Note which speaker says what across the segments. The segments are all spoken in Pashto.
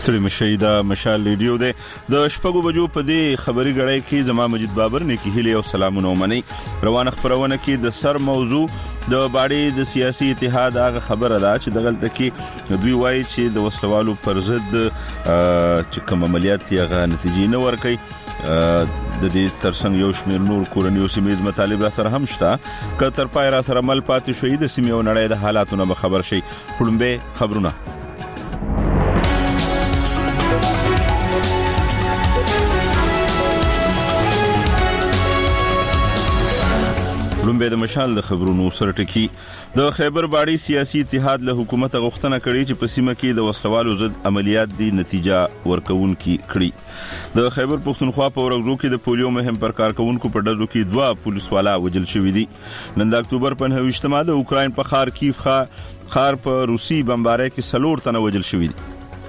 Speaker 1: ستړي مشي دا مشال ریډیو دی د شپږو بجو په دې خبري غړۍ کې زما مجید بابر نیکی هیله او سلامونه ومني. روانه خبرونه کې د سر موضوع د باډي د سیاسي اتحاد هغه خبره ده چې دغلته کې دوی وایي چې د وسلوالو پر ضد چې کوم عملیات یې غا نتیجې نه ورکوي. د دې ترڅنګ یو شمېر نور کورنیو سیمې مطالب را سره هم شته که تر پای را سره مل پاتې شوي د سیمې او نړۍ د حالاتونو به خبر شي. خړمبه خبرونه لومبه د مشال د خبرونو سره ټکی. د خیبر باډي سیاسي اتحاد له حکومت غوښتنه کړې چې په سیمه کې د وسلوالو ضد عملیات دی نتیجه ورکوونکي کړي. د خیبر پښتونخوا په ورغزو کې د پولیو مهم پر کارکونکو په ډزو کې 2 پولیس والا وژل شوي دي. نن د اکتوبر په 9 د اوکراین په خارکیف خار په روسي بمبارۍ کې 4 تنه وژل شوي دي.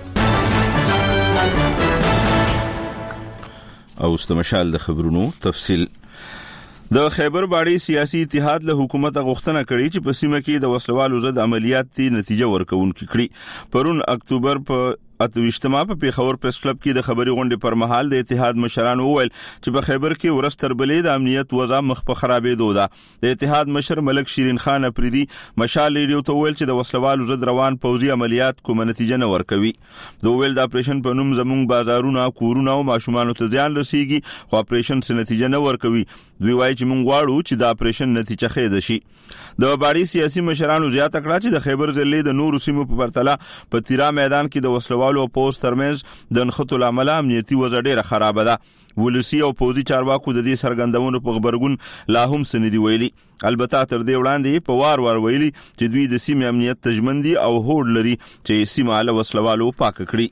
Speaker 1: او استمشال د خبرونو تفصیل. د خیبر باډي سیاسي اتحاد له حکومت غوښتنه کړې چې په سیمه کې د وسلوالو ضد عملیات دی نتیجه ورکوونکي کړي. پرون اکتوبر په 28 په پیښور پریس کلب کې د خبري غونډې پر مهال د اتحاد مشران وویل چې په خیبر کې ورستر بلې د امنیت وضع مخ په خرابېدو ده. د اتحاد مشر ملک شیرین خان افریدي مشال ریډیو ته ویل چې د وسلوالو ضد روان پوځي عملیات کوم نتیجه نه ورکوي. د ویل د اپریشن په نوم زموږ بازارونه کورونه او ماشومان ته ځان رسیږي خو اپریشن څه نتیجه نه ورکوي. دوی وایي چې موږ غواړو چې د اپریشن نتیجه خېده شي. د باډي سیاسي مشرانو زیاته کړه چې د خیبر ضلع د نورو سیمو په پرتله په تیرا میدان کې د وسلوالو او پوز ترمنځ د نښتو لامل امنیتي وضع ډیره خراب ده. ولسی او پوزي چارواکو د دې سرګندونو په خبرګون لا هم سندي ویلي. البته تر دې وړاندې په وار ویلي چې دوی د سیمې امنیت تجمندي او هوډ لري چې سیمه له وسلوالو پاک کړي.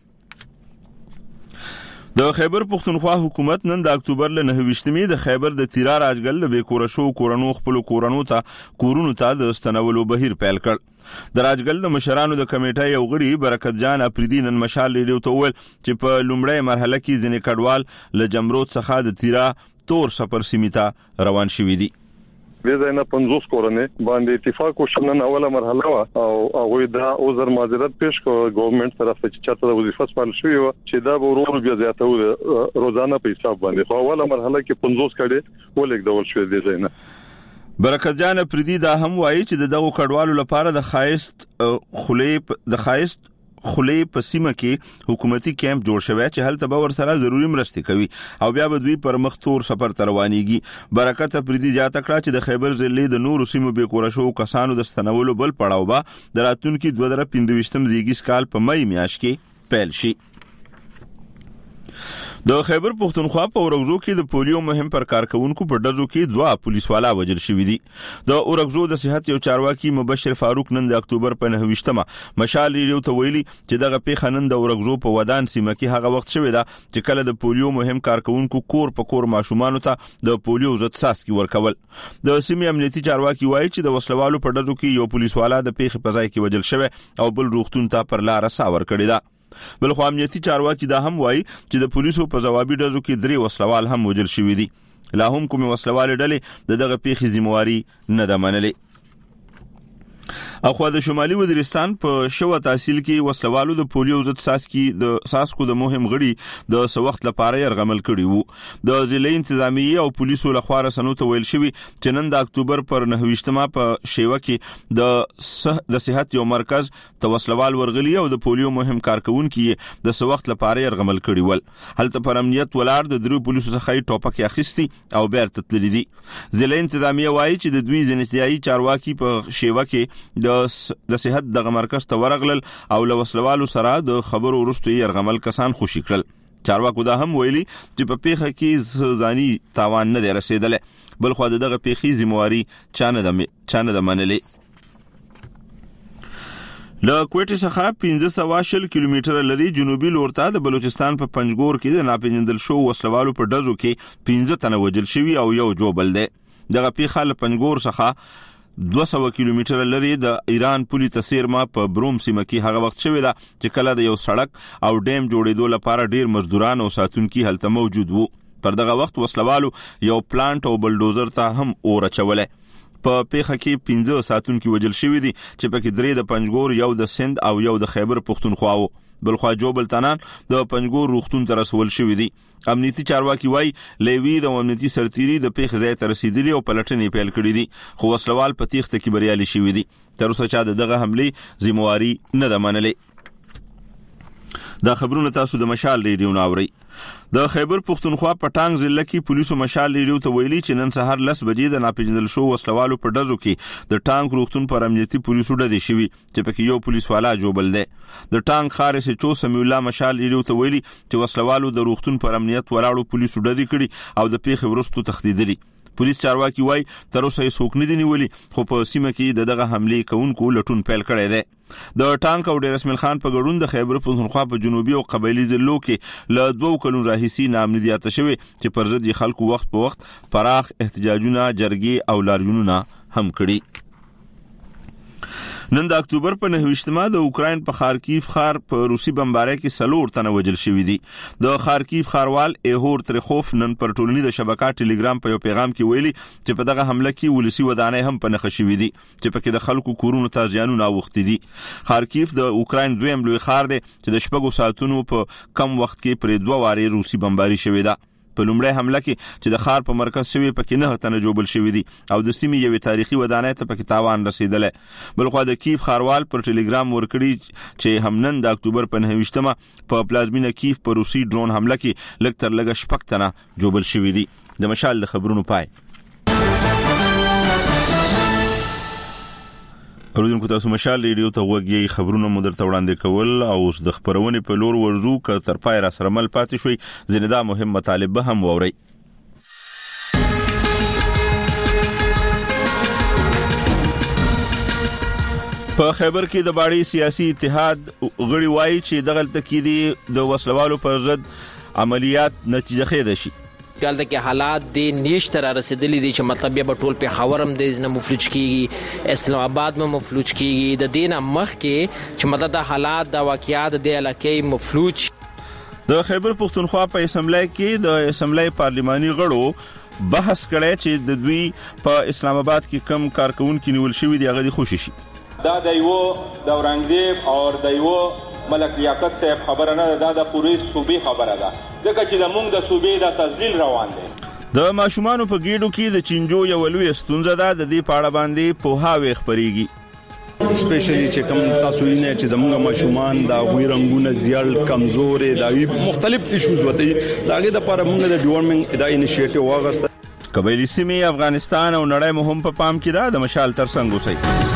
Speaker 1: د خیبر پښتونخوا حکومت نن د اکتوبر له 9 د خیبر د تیرا راجګل د بیکورشو کورونو خپل کورونو ته د استنولو بهیر پیل کړ. د راجګل د مشرانو د کمیټې یو غړي برکت جان افریدي نن مشال ریډیو ته ویل چې په لومړی مرحله کې ځینې کډوال له جمرود څخه د تیرا تور سفر سیمه روان شوي دي.
Speaker 2: ویزا 50 کورنې باندې اتفاق وشنن اوله مرحله او هغه دا اوزر معذرت پیش کو ګورنمنت طرف ته چې چاته وظیفه سپارل شوی و چې دا ورور بیا زیاته روزانه په حساب باندې خو اوله مرحله کې 50 کډې ولیکدول شوې دي ځنه.
Speaker 1: برکت جان افریدي دا هم وایي چې دغه کډوالو لپاره د خایست خولې په سیمه کې حکومتي کیمپ جوړ شوی چې هلته به ورسره ضروري مرستې کوي او بیا به دوی پر مخ تور سفر ته روانيږي. برکت افریدي زیاته کړه چې د خیبر ضلع د نورو سیمو بیکورشو کسانو د استنولو بل پړاو به د راتلونکي 2025 زیږیز کال په مې میاشت کې پیل شي. د خیبر پښتونخوا په ورغزو کې د پولیو مهم پر کارکونکو په ډزو کې 2 پولیس والا وژل شوي دي. د ورغزو د صحت یو چارواکي مبشر فاروق نن د اکتوبر په 9 مشال ریډیو ته ویلي چې دغه پیښه نن د ورغزو په ودان سیمه کې هغه وخت شوی ده چې کله د پولیو مهم کارکونکو کور په کور ماشومان ته د پولیو ضد څاڅکي ورکول. د سیمې امنیتي چارواکي وایي چې د وسلوالو په ډزو کې یو پولیس والا د پیښې په ځای کې وژل شوی او بل روغتون ته پر لار ساور کړی ده. بل خو امنیتي چارواکي دا هم وایي چې د پولیسو په ځوابي ډزو کې 3 وسلوال هم وژل شوي دي. لا هم کومې وسلوالې ډلې دغه پیښې ذمہواري نه ده منلې. اخو د شمالي وزیرستان په شوه تحصیل کې وسلوالو د پولیو ضد ساسکو د مهم غړي د سوخت لپاره يرغمل کړي وو. د ضلع انتظامیه او پولیسو لخوا رسنو ته ویل شوی چې نن د اکتوبر پر 9 په شیوه کې د صحت یو مرکز ته وسلوال ورغلي او د پولیو مهم کارکونکو د سوخت لپاره يرغمل کړي ول. هلته پر امنیت ولار د 3 پولیسو څخه ټوپک اخیستي او بیرته تللي دي. ضلع انتظامیه وایي چې د دوی ځنستیایي چارواکي په شیوه کې د صحت دغه مرکز ته ورغلل او له وسلوالو سره د خبرو وروسته يرغمل کسان خوشي کړل. چارواکو دا هم ویلي چې په پیښه کې ځاني تاوان نه دی رسیدلی بل خو دغه پیښې ذمہواري چانه د منلې. له کوټې څخه 1520 کیلومتره لري جنوبي لورته د بلوچستان په پنجګور کې د ناپېژندل شو وسلوالو په ډزو کې 15 تنه وژل شوي او یو جوبل دی. دغه پیښه له پنجګور څخه 200 کیلومتره لري د ایران پولي تسیرما په بروم سیمه کې هغه وخت شوی دا چې کله د یو سړک او ډیم جوړېدو لپاره ډیر مزدوران او ساتونکي هلته موجود وو. پر دغه وخت وسلوالو یو پلانټ او بلډوزر ته هم اور اچولې. په پیښه کې 15 ساتونکي وژل شوي دي چې پکې 3 د پنجګور یو د سند او یو د خیبر پښتونخوا وو. بلخوا جوبلتانان د پنځګور روغتون ته رسول شوی دي. امنیتي چارواکي وایي لیوی د امنیتي سرتیري د پیښې ځای ته رسیدلي او پلټنې پیل کړې دي، خو وسلوال په تیښته کې بریالي شوي دي. تر اوسه چا دغه حملې ذمہواري نه ده منلې. دا خبرونه تاسو د مشال ریډیو ناوري. د خیبر پختونخوا په ټانګ ضلع کې پولیسو مشال ریډیو ته ویلي چې نن سهار 10 بجې د ناپېژندل شو وسلوالو په ډزو کې د ټانګ روغتون پر امنیتي پولیسو ډزې شوي چې پکې یو پولیس والا جوبل دی. د ټانګ خارس چو سمیع الله مشال ریډیو ته ویلي چې وسلوالو د روغتون پر امنیت ولاړو پولیسو ډزې کړي او د پیښې وروسته تښتېدلي. پولیس چارواکي وایي تر اوسه یې څوک نه دي نیولي، خو په سیمه کې دغه حملې کوونکو لټون پیل کړی دی. د ټانک او ډیر اسماعیل خان په ګډون د خیبر پختونخوا په جنوبي او قبایلی ضلعو کې له 2 کلونو راهیسي نامنیت شوی چې پر ضد خلکو وخت په وخت پراخ احتجاجونه، جرګې او لاریونونه هم کړي. نن د اکتوبر په 9 د اوکراین په خارکیف ښار په روسي بمبارۍ کې 4 تنه وژل شوي دي. د خارکیف ښاروال ایهور ترخوف نن پر ټولنیزه شبکه ټلګرام په یو پیغام کې ویلي چې په دغه حمله کې ولسی ودانۍ هم په نښه شوي دي چې پکې د خلکو کورونو ته زیانونه اوښتي دي. خارکیف د اوکراین دویم لوی ښار دی چې د 4 ساعتونو په کم وخت کې پر 2 وارې روسي بمباري شوې ده. په لومړی حمله کې چې د ښار په مرکز شوی پکې 9 تنه جوبل شوی دي او د سیمې یوې تاریخي ودانۍ ته پکې تاوان رسیدلی. بلخوا د کیف ښاروال پر ټلګرام ورکړي چې همنن د اکتوبر په 9 په پلازمینه کیف په روسي ډرون حمله کې لږ تر لږه 6 تنه جوبل شوی دي. د مشال د خبرونو پای. اوریدونکو تاسو مشال ریډیو ته وګورئ، خبرونه مو درته وړاندې کول او د خبرونې په لور ورزو ک تر پای را سره مل پاتې شوي زنده مهم مطالب به هم ووري. په خیبر کې د باړی سیاسي اتحاد غړي وایي چې دغلت کې دي د وسلوالو پر ضد عملیات نتیجه خیده شي.
Speaker 3: کله کې حالات د نیشتره رسیدلې دي چې مطلب به ټول په خبرم د نه مفلوج کیږي، اسلام آباد مې مفلوج کیږي، د دینه مخ کې چې مطلب د حالات د واقعیات د علاقې مفلوج.
Speaker 1: د خیبر پختونخوا په اسمبلی کې د اسمبلی پارلماني غړو بحث کړی چې د دوی په اسلام آباد کې کم کارکونکو نیول شوی دی هغه د خوشی شي.
Speaker 4: دا د یو د اورنګزیب او د یو ملک لیاقت صاحب خبره نه ده، د پوری صوبې خبره ده، ځکه چې د مونږ د صوبې د تذلیل روان دي.
Speaker 1: د ماشومانو په ګیډو کې د چینجو یو لوی ستونزه ده، د دې پاړه باندې پوهاوی خبريږي.
Speaker 5: سپیشلی چې کوم تاسو نه چې زموږ ماشومان دا غوي رنگونه زیړ کمزورې دا مختلف ایشوز وته داګه د لپاره موږ د ډیولپمنٹ دا انیشیټیو واغسته.
Speaker 1: قبایلی سیمې افغانستان او نړۍ مهم په پام کې ده. د مشال ترڅنګ اوسئ.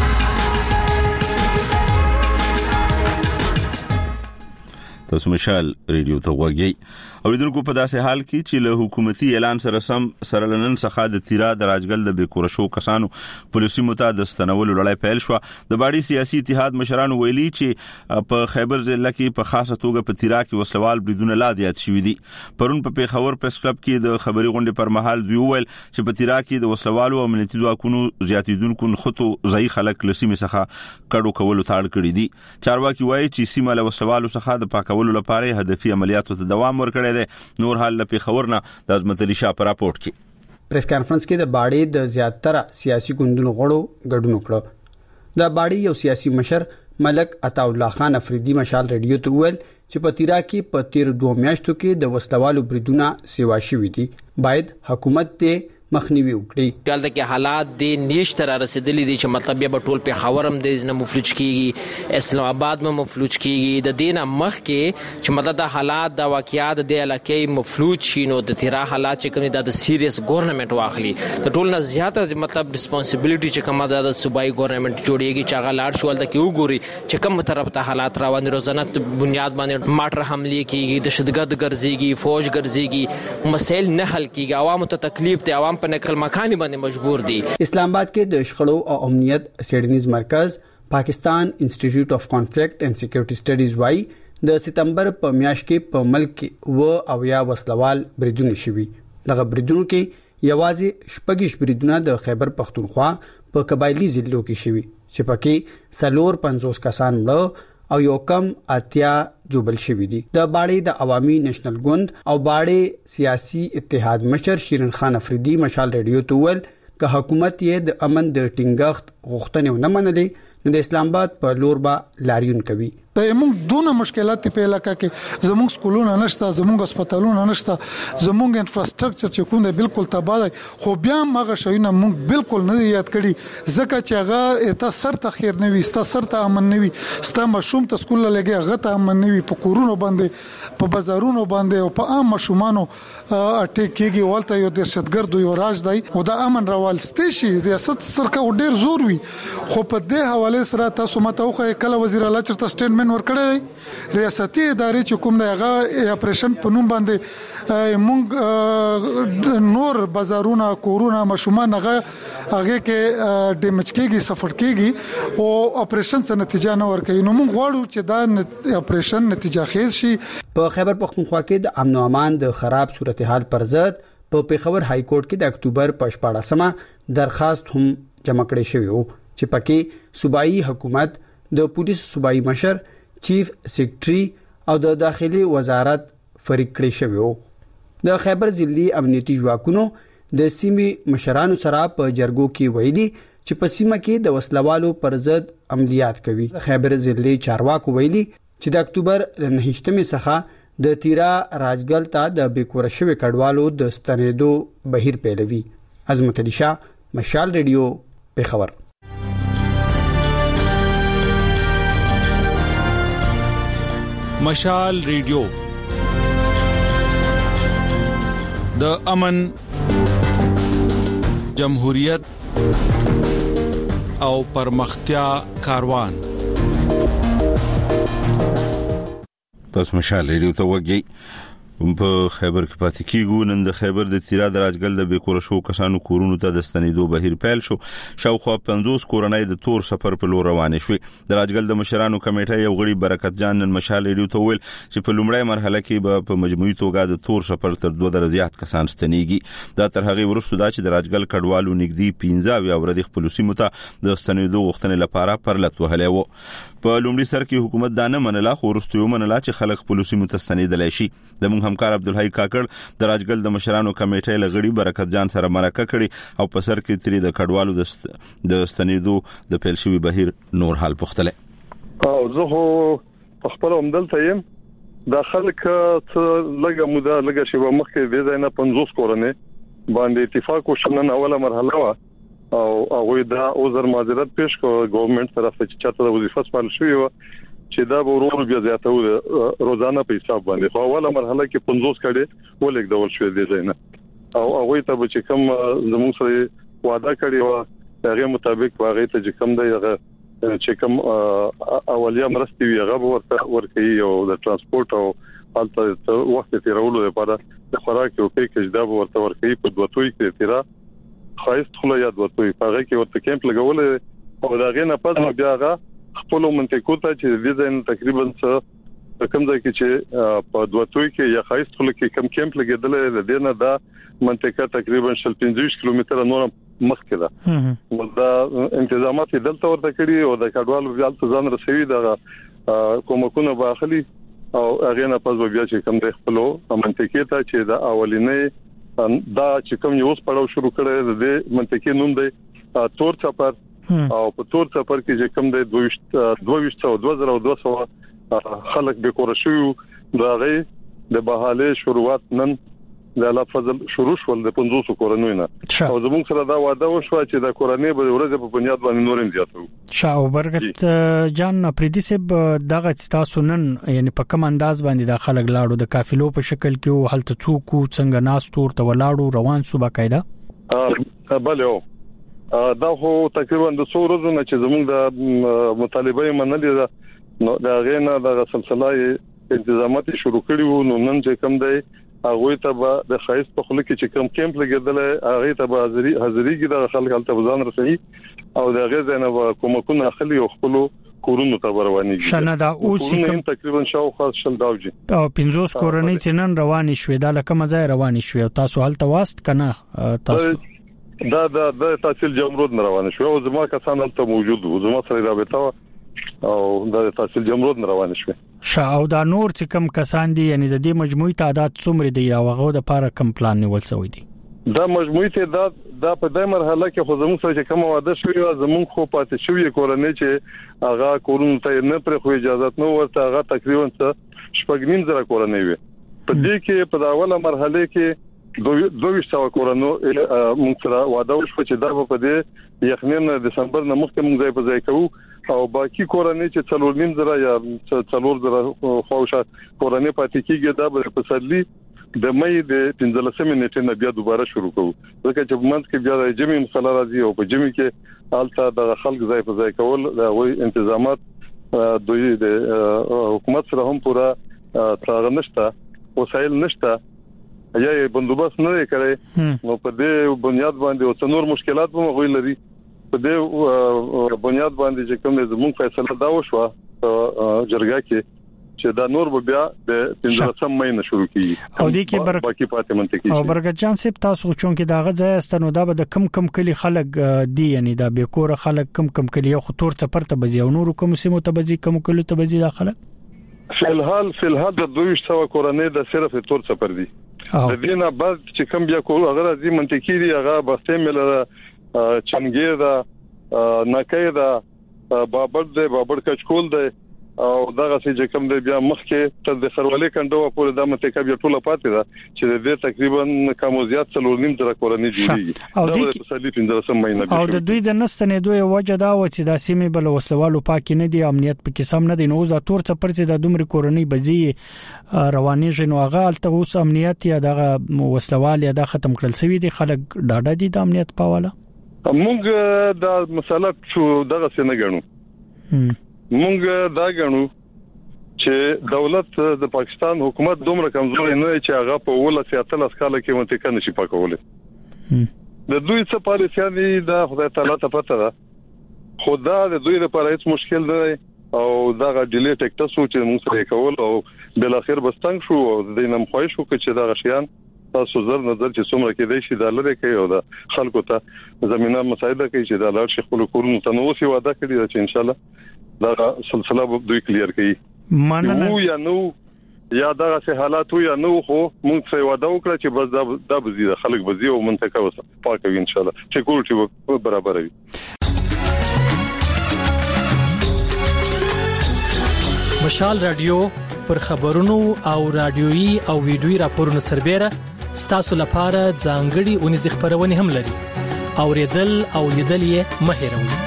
Speaker 1: تاسو مشال ریډیو ته وګورئ. اوریدونکو په داسې حال کې چې له حکومتي اعلان سره لنن څخه د تیرا د راجګل د بیکور شو کسانو پولیسي متعدد ستنول لړۍ پیل شو. د باړی سیاسي اتحاد مشرانو ویلي چې په خیبر ضلع کې په خاصه توګه په تیرا کې وسلوال بریدونه لا زیات شوي دي. پرون په پیښور پریس کلب کې د خبري غونډې پر مهال دوی ویل چې په تیرا کې د وسلوالو او امنیتي ځواکونو زیاتیدونکو خطو ځای خلک لسیمه څخه کډو کولو تاړ کړی دي. چارواکي وایي چې سیمه له وسلوالو څخه د پاکولو لپاره هدفي عملیاتو ته دوام ورکړی دی. نور حال لپاره خبرنا د عظمت علي شاه پر راپورټ کې
Speaker 6: پریس کانفرنس کې د باړی د زیاتره سیاسي ګوندونو غړو ګډون وکړ. د باړی یو سیاسي مشر ملک عطا الله خان افریدي مشال ریډیو ته ویل چې په تیرا کې په تیر 2 میاشتو کې د وسلوالو بریدونه سیوا شوي دي، باید حکومت ته مخنیوي وکړي.
Speaker 3: کله کې حالات د نیشتره رسیدلې دي چې مطلب به ټول په خبرم د نه مفلوج کیږي، اسلام آباد مې مفلوج کیږي، د دینه مخ کې چې مطلب د حالات د واقعیات د علاقې مفلوج شینو د تیرا حالات چې کوم د سیریس ګورنمنت واخلي د ټول نه زیاته مطلب ریسپانسیبিলিټي چې کومه د صوبایي ګورنمنت جوړیږي چې هغه لاړ شول د کیو ګوري چې کوم طرف ته حالات روان روزانه بنیاد باندې ماټر حمله کیږي، دهشتګرد ګرځيږي، فوج ګرځيږي، مسائل نه حل کیږي، عوامو ته تکلیف دی، عوام په نقل مکانی باندې مجبور دي.
Speaker 6: اسلام آباد کې د شخړو او امنیت سیډنیز مرکز پاکستان انسټیټیوټ اف کانفلکټ اینڈ سکیورټي سټډیز وايي د سپتمبر په میاشت کې په ملک کې او یا وسلوال بریدونه شوي. دغه بریدونو کې یوازې شپږ بریدونه د خیبر پختونخوا په قبایلی ضلعو کې شوي چې پکې 450 کسان مړه او یو کم اتیا جوبل شوی دي. د باړی د عوامي نېشنل ګوند او باړی سیاسي اتحاد مشر شیرین خان افریدي مشال ریډیو ته ویل که حکومت یې د امن د ټینګښت غوښتنې نه منلې نو د اسلام آباد په لور به لاریون کوي.
Speaker 7: د موږ دونه مشکلات په علاقہ کې زموږ سکولونه نشته زموږ هسپتالونه نشته زموږ انفراستراکچر چې کوم دی بالکل تباہ دی خو بیا هغه شیونه موږ بالکل نه یاد کړی ځکه چې هغه ته سر ته خیر نه وي ستا سر ته امن نه وي ستا مشوم ته سکول لګي هغه ته امن نه وي په کورونو باندې په بازارونو باندې او په عام مشومانو اټیک کېږي ولته یو دهشتګرد یو راج دی او د امن راوالسته شي ریاست سرکار ډیر زور وي خو په دې حواله سره تاسو مته خو کله وزیر اعلی چرته سټیټمنټ ورکړی ریاستي ادارې چې کوم دی هغه اپریشن په نوم باندې مونږ نور بازارونه کورونه مشومان هغه کې ډیمیج کېږي سفر کېږي او اپریشن څخه نتیجه نه ورکوي نو مونږ غواړو چې دا اپریشن نتیجه خیز شي
Speaker 6: په خیبر پختونخوا کې د امن او امان د خراب صورتحال پر ضد په پیښور های کورټ کې د اکتوبر په 14مه درخواست هم جمع کړی شوی و چې پکې صوبایي حکومت د پولیس صوبایي مشر چیف سیکریټري او د داخلي وزارت فریق کړی شوی و د خیبر ضلعي امنیتي ځواکونو د سیمې مشرانو سره په جرګو کې ویلي چې په سیمه کې د وسلوالو پر ضد عملیات کوي خیبر ضلعي چارواکو ویلي چې د اکتوبر 9 څخه د تیرا راجګل ته د بیکور شوی کډوالو د ستنېدو بهیر پیلوي عظمت علي شاه مشال ریډیو پیښور
Speaker 8: مشال ریډیو د امن جمهوریت او پرمختیا کاروان
Speaker 1: تاسو مشال ریډیو ته وګورئ په خیبر کې پاتې کیږو نن د خیبر د تیرا د راجګل د بیکور شو کسانو کورونو ته د ستنېدو بهیر پیل شو شاوخوا 50 کورنۍ د تور سفر په لور روانې شوې د راجګل د مشرانو کمیټه یو غړي برکت جان نن مشال ریډیو ته ویل چې په لومړی مرحله کې په مجموعي توګه د تور سفر تر 2000 زیات کسان ستنېږي دا تر هغه وروسته دا چې د راجګل کډوالو نږدې 15 یا ورته خپل سیمه ته د ستنېدو غوښتنې لپاره پرلط وهلې وو په لومړي سر کې حکومت دا نه منله خو وروسته یې منله چې خلک خپل سیمه ته ستنېدلای شي د موږ همکار عبدالحی کاکړ د راجګل د مشرانو کمیټې لغړي برکت جان سره مرکه کړي او په سر کې تری د کډوالو د ستنېدو د پیل شوی بهیر نور حال پختله
Speaker 2: او زه خو خپل عمدلته يم د خلک څه لګه موده لګه شی مخکې د ځای نه 50 کورنۍ باندې اتفاق وشنن اوله مرحله وا او هغه دا اوزر معذرت پیش کو ګورنمنت طرف ته چې چاته وظیفه سپارل شوی و چې دا ورور بیا زیاته روزانه په حساب باندې خو اوله مرحله کې 50 کړي ولګ ډول شوی دی ځای نه او هغه ته چې کوم زموږ سره وعده کړی و هغه مطابق هغه ته چې کوم دی هغه چې کوم اولیا مرستي وي هغه ورته او د ترانسپورت او حالت وخت تیرولو لپاره د خوراک او پیکج دا ورته ورکړي په دوتوي کې تیرا خاص خله یاد ورته هغه کې ورته کیمپ لګول او دا غینه پد بیا هغه خپل منطقو ته چې د دې تقریبا څه کوم ځای کې چې په دوتوي کې یا خاص خله کې کم کیمپ لګیدل د دې نه دا منطقه تقریبا 15 کیلومتره نور مخکې ده دا انتظامات دلته ورته کړی او د کډوالو بیا ځان رسوي د کومکونه باخلي او هغه نه پس بیا چې کوم د خپل منطقه ته چې د اولینې دا چې کوم یو پړاو شروع کړي د منطقې نوم دی تور چپر او په تور چپر کې چې کوم دی 2200 خلک به کور شو دا غي د بهاله شروعات نن د الله فضل شروع شول د 500 کورنۍ نه او زموږ سره دا وعده وشو چې د کورنۍ به ورځ په بنیاد باندې نورم زیاتو
Speaker 9: شاو برکت جان پریدي سب دغه تاسو نن یعنی په کوم انداز باندې د خلک لاړو د قافلو په شکل کې حالت څوک څنګه ناس تور ته ولاړو روان سو باقاعده
Speaker 2: بله دا هو تقریبا د 100 ورځې نه چې زموږ د مطالبه منلې ده نو دا غینه د سلسله انتظامات شروع کړي وو نو نن چې کوم دی هغه ته د خایس په خله کې چې کوم کیمپ لګیدل هغه ته حاضرېږي د خلک حالت ځان رسېږي او د غزه نه کومکونه اخلي او خپل کورونو ته روانيږي
Speaker 9: شنه دا اوس کوم
Speaker 2: تقریبا شاوخوا شل داوجي
Speaker 9: او 500 کورنۍ چې نن روانې شوې دا لکه مزای روانې شوې تاسو حالت واست کنه تاسو
Speaker 2: دا تحصیل جمرود روان شو او زما کسان ته موجود وو زما سره رابطه او د تحصیل جمرود روان شو
Speaker 9: او دا نور چې کم کسان دي یعنی د دې مجموعي تعداد څومره دی او هغه د لپاره کم پلان نیول شوی دی
Speaker 2: دا مجموعي تعداد دا په دې مرحله کې خو زموږ سره کوم واده شوی او زموږ خو پاتې شوی کورنۍ چې هغه کورونه ته نه پر خو اجازه نه ورته هغه تقریبا 8.5 کورنۍ وي په دې کې په اوله مرحله کې 2200 کورونو موږ سره واده وشو چې دا په دې یخنین دسمبر نه مخکې موږ ځای په ځای کوو او باقي کورنۍ چې 4.5 یا 4 خوښه کورنۍ پاتې کیږي دا به په سدلي د مې د 15 نیټه نه بیا دوباره شروع کوو ځکه چې منځ کې بیا د جمی مسله راځي او په جمی کې حالت د خلک ځای په ځای کول د وی تنظیمات دوی د حکومت سره هم پورا څنګه نشته وسایل نشته یا بندوبست نه کړي نو په دې بنیاد باندې او څنور مشکلات به موږ لري په دې بنیاد باندې چې کوم زموږ فیصله دا وشو جرګه کې چې دا نور به بیا د 15 مې نه شروع کیږي
Speaker 9: او دې کې
Speaker 2: باقي پاتې منطقي
Speaker 9: او برګت جان صاحب تاسو چون کې دا غځای استنو دا به د کم کلی خلک دی یعنی دا به کور خلک کم کلی یو خطور څپرته بځي او نور کوم سیمه ته بځي کوم کلی ته بځي داخله
Speaker 2: فلحال د 200 کورنۍ د صرف تور څپر دي د دینه بعد چې کوم بیا کول هغه راځي منطقي دی هغه بسته مل چنګیر دا نکای دا بابر کچکول دی او دغه چې کوم دی بیا مخکې تر د خرولې کنده پورې د منطقه بیا ټوله پاتې ده چې د دې تقریبا کم زیات 3.5 کورنۍ جوړیږي
Speaker 9: او د
Speaker 2: تسلیف 15 مې
Speaker 9: او د دوی د نستنې دوی وجه دا و چې د سیمې بل وسلوالو پاک نه دي امنیت په قسم نه دي نو دا تور څپر چې د دومره کورنۍ بځي رواني نو هغه الته اوس امنیت یا د وسلوال یا د ختم کړل سوي دي خلک ډاډه دي د امنیت په والا
Speaker 2: موږ د مسله شو دغه څه نه غنو موږ دا غنو چې دولت د پاکستان حکومت دومره کمزوري نه چې هغه په وله سیاتل اسکاله کې منطقه نشي پاکولې د دوی څه پالیسياني د خدای تعالی ته پته ده خدا د دوی لپاره هیڅ مشکل نه او دا ډیلی ټیکټس چې موږ سره کول او بل اخر بستنګ شو او د نیم خوښ شو چې دا غشيان تاسو زر نظر چې څومره کې دی شي د لری کوي او د خلکو ته زمينه مساعده کوي چې د لار شیخ خپل کورونو ته نو سی وعده کړی چې ان شاء الله دا سلسله دوی کلیر کړي
Speaker 9: مننه
Speaker 2: یا نو یا دا سه حالات یا نو خو موږ څه وعده وکړه چې بس دا بزیده خلک بزی او منطقه وسه پاکوي ان شاء الله سکیورټي برابر وي
Speaker 10: مشال رادیو پر خبرونو او رادیويي او ویډیويي راپورونو سربېره ستاسو لپاره ځانګړي اونیز خبرونه هم لري اوریدل او لیدل یې مه هېروئ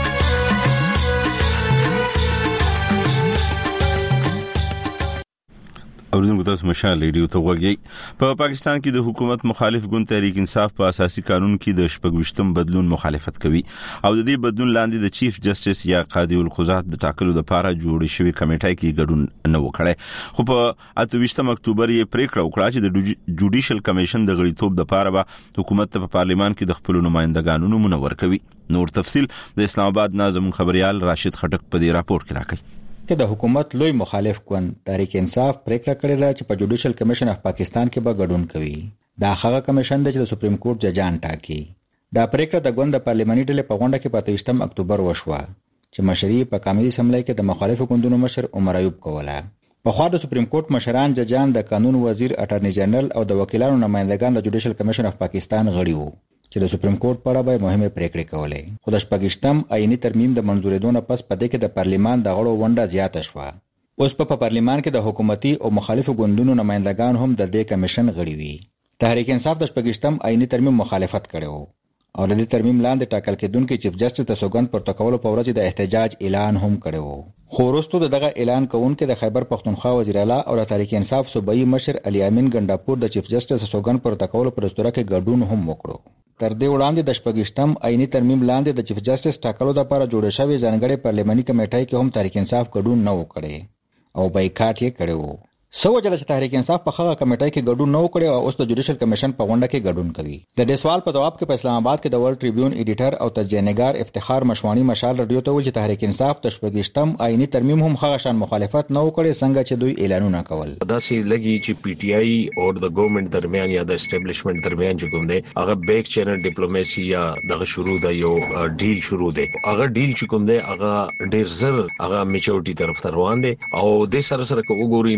Speaker 1: اوریدونکو تاسو مشال ریډیو ته وګورئ په پاکستان کې د حکومت مخالف ګوند تحریک انصاف په اساسي قانون کې د شپږوشتم بدلون مخالفت کوي او د دې بدلون لاندې د چیف جسټس یا قاضي القضات د ټاکلو لپاره جوړ شوی کمیټه کې ګډون نه وکړي خو په 28 اکتوبر یې پریکړه وکړه چې د جوډیشل کمیشن د غړیتوب لپاره به حکومت په پارلیمان کې د خپل نمائندګانو نومونه ورکوي نور تفصيل د اسلام آباد ناظم خبريال راشد خټک په دې راپور کې راکړي
Speaker 11: د حکومت لوی مخالف ګوند تحریک انصاف پریکړه کړې ده چې په جوډیشل کمیشن اف پاکستان کې به ګډون کوي دا هغه کمیشن دی چې د سپریم کورټ ججان ټاکي دا پریکړه د ګوند د پارلیماني ډلې په غونډه کې په 28 اکتوبر وشوه چې مشري په قانوني اسمبلی کې د مخالف ګوندونو مشر عمر ایوب کوله په خوا د سپریم کورټ مشران ججان د قانون وزیر اټارنی جنرال او د وکیلانو نمائندگان د جوډیشل کمیشن اف پاکستان غړي وو چې د سپریم کورټ په اړه به مهمه پریکړه کولې خو د شپږشتم آئینی ترمیم د منځورېدو نه پس په دې کې د پارلیمان د غړو ونډه زیاته شوه اوس په پارلیمان کې د حکومتي او مخالفو ګوندونو نمائندگان هم د دې کمیشن غړي وي تحریک انصاف د شپږشتم آئینی ترمیم مخالفت کړو او د دې ترمیم لاندې ټاکل کېدونکو چیف جسټس د سوګند پر تکولو په ورځ د احتجاج اعلان هم کړو خو وروسته دغه اعلان کوونکو د خیبر پختونخوا وزیر اعلی او د تحریک انصاف صوبایي مشر علي امین ګنداپور د چیف جسټس سوګند پر تکولو پر دستور کې ګډون هم وکړو تر دې وړاندې د شپږشتم آئینی ترمیم لاندې د چیف جسټس ټاکلو لپاره جوړ شوی ځانګړي پارلماني کمیټه کې هم تحریک انصاف ګډون نه وکړي او بایکاټ یې کړو سو وجه چې تحریک انصاف په هغه کمیټه کې ګډون نه وکړي او اوس د جوډیشل کمیشن په غونډه کې ګډون کوي د دې سوال په جواب کې په اسلام آباد کې د ورلد ټریبیون ایډیټر او تجزیه‌نګار افتخار مشوانی مشال رادیو ته ویل چې تحریک انصاف د شپږشتم آئینی ترمیم هم هغه شان مخالفت نه وکړي څنګه چې دوی اعلانونه کول
Speaker 12: دا سي لګي چې پی ټی آی او د ګورنمنت درمیان یا د اسټابلیشمنت درمیان چې کوم دی هغه بیک چینل ډیپلوماسي یا دغه شروع د یو ډیل شروع دی هغه ډیل چې کوم دی هغه ډیر زر هغه میچورټي طرف ته روان دی او د سره سره وګوري نو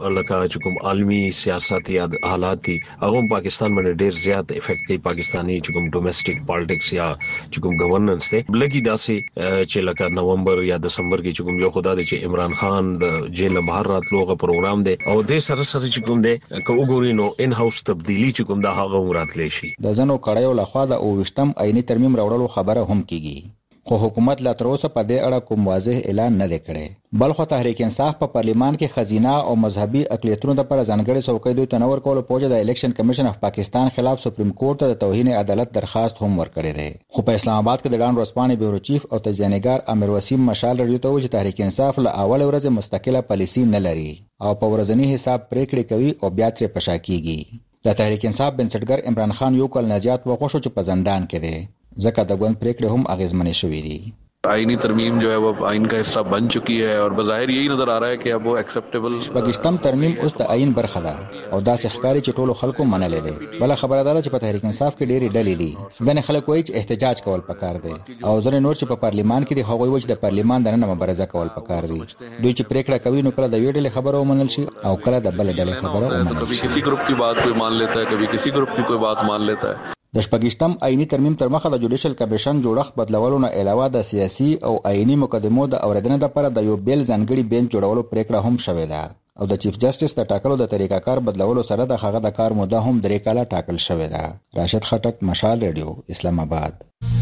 Speaker 12: لکه چې کوم عالمي سیاست یا حالات دي هغه پاکستان باندې ډیر زیات افیکټ کوي پاکستانی چې کوم ډومېسټک پالیټکس یا چې کوم گورننس ته لګي داسې چې لکه نومبر یا دسمبر کې چې کوم یو خدای دې چې عمران خان د جیل بهر راتلوغه پروګرام دی او د سره چې کوم دی کوګوري نو ان هاوس تبدیلی چې کوم دا هغه راتلی شي
Speaker 11: د ځنو کړهو لخوا د 28م آئینی ترمیم راوړلو خبره هم کیږي خو حکومت لا تر اوسه په دې اړه کوم واضح اعلان نه کړي بلخو تحریک انصاف په پارلیمان کې خزینه او مذهبي اقلیتونو لپاره ځانګړي څوکۍ دوی تنور کول پوجا د الیکشن کمیشن اف پاکستان خلاف سپریم کورټ ته د توهین عدالت درخواست هم ورکړی دی خو په اسلام آباد کې د ډان ورسپانې بیورو چیف او تجزیه‌نګار امیر وسیم مشال رادیو ته وایي چې تحریک انصاف له اول ورځې مستقله پالیسی نه لري او په ورځنی حساب پریکړې کوي او بیا ترې پشا کیږي د تحریک انصاف بنسټګر عمران خان یو کال نجات وغوښو چې په زندان کې دی ځکه د ګوند پریکړې هم اغیزمنې شوې دي
Speaker 13: आईनी तरमीम जो है वो आइन का हिस्सा बन चुकी है और बज़ाहिर यही नजर आ रहा है कि अब वो एक्सेप्टेबल
Speaker 11: पाकिस्तान तरमीम उस د आइन برخه ده او دا ښکاری چې ټولو خلکو منلې ده بل خبره ده چې په تحریک انصاف کې ډېری ډلې دي ځنه خلک وایي چې احتجاج کول پکار دي او ځنه نور چې په پارلیمان کې دي هغوی وایي چې د پارلیمان دننه مبارزه کول پکار دي دوی چې پریکړه کوي نو کله د ویډل خبره ومنل شي او کله د بل ډلې خبره ومنل شي
Speaker 13: کسی ग्रुप की बात कोई मान लेता है कभी किसी ग्रुप की कोई बात मान लेता है
Speaker 11: د شپږشتم آئینی ترمیم تر مخه د جوډیشل کمیشن جوړښت بدلولو نه علاوه د سیاسي او آئینی مقدمو د اوریدنې لپاره د یو بیل ځانګړي بینچ جوړولو پریکړه هم شوې ده او د چیف جسټس د ټاکلو د طریقه کار بدلولو سره د هغه د کار موده هم 3 کاله ټاکل شوې ده راشد خټک مشال ریډیو اسلام آباد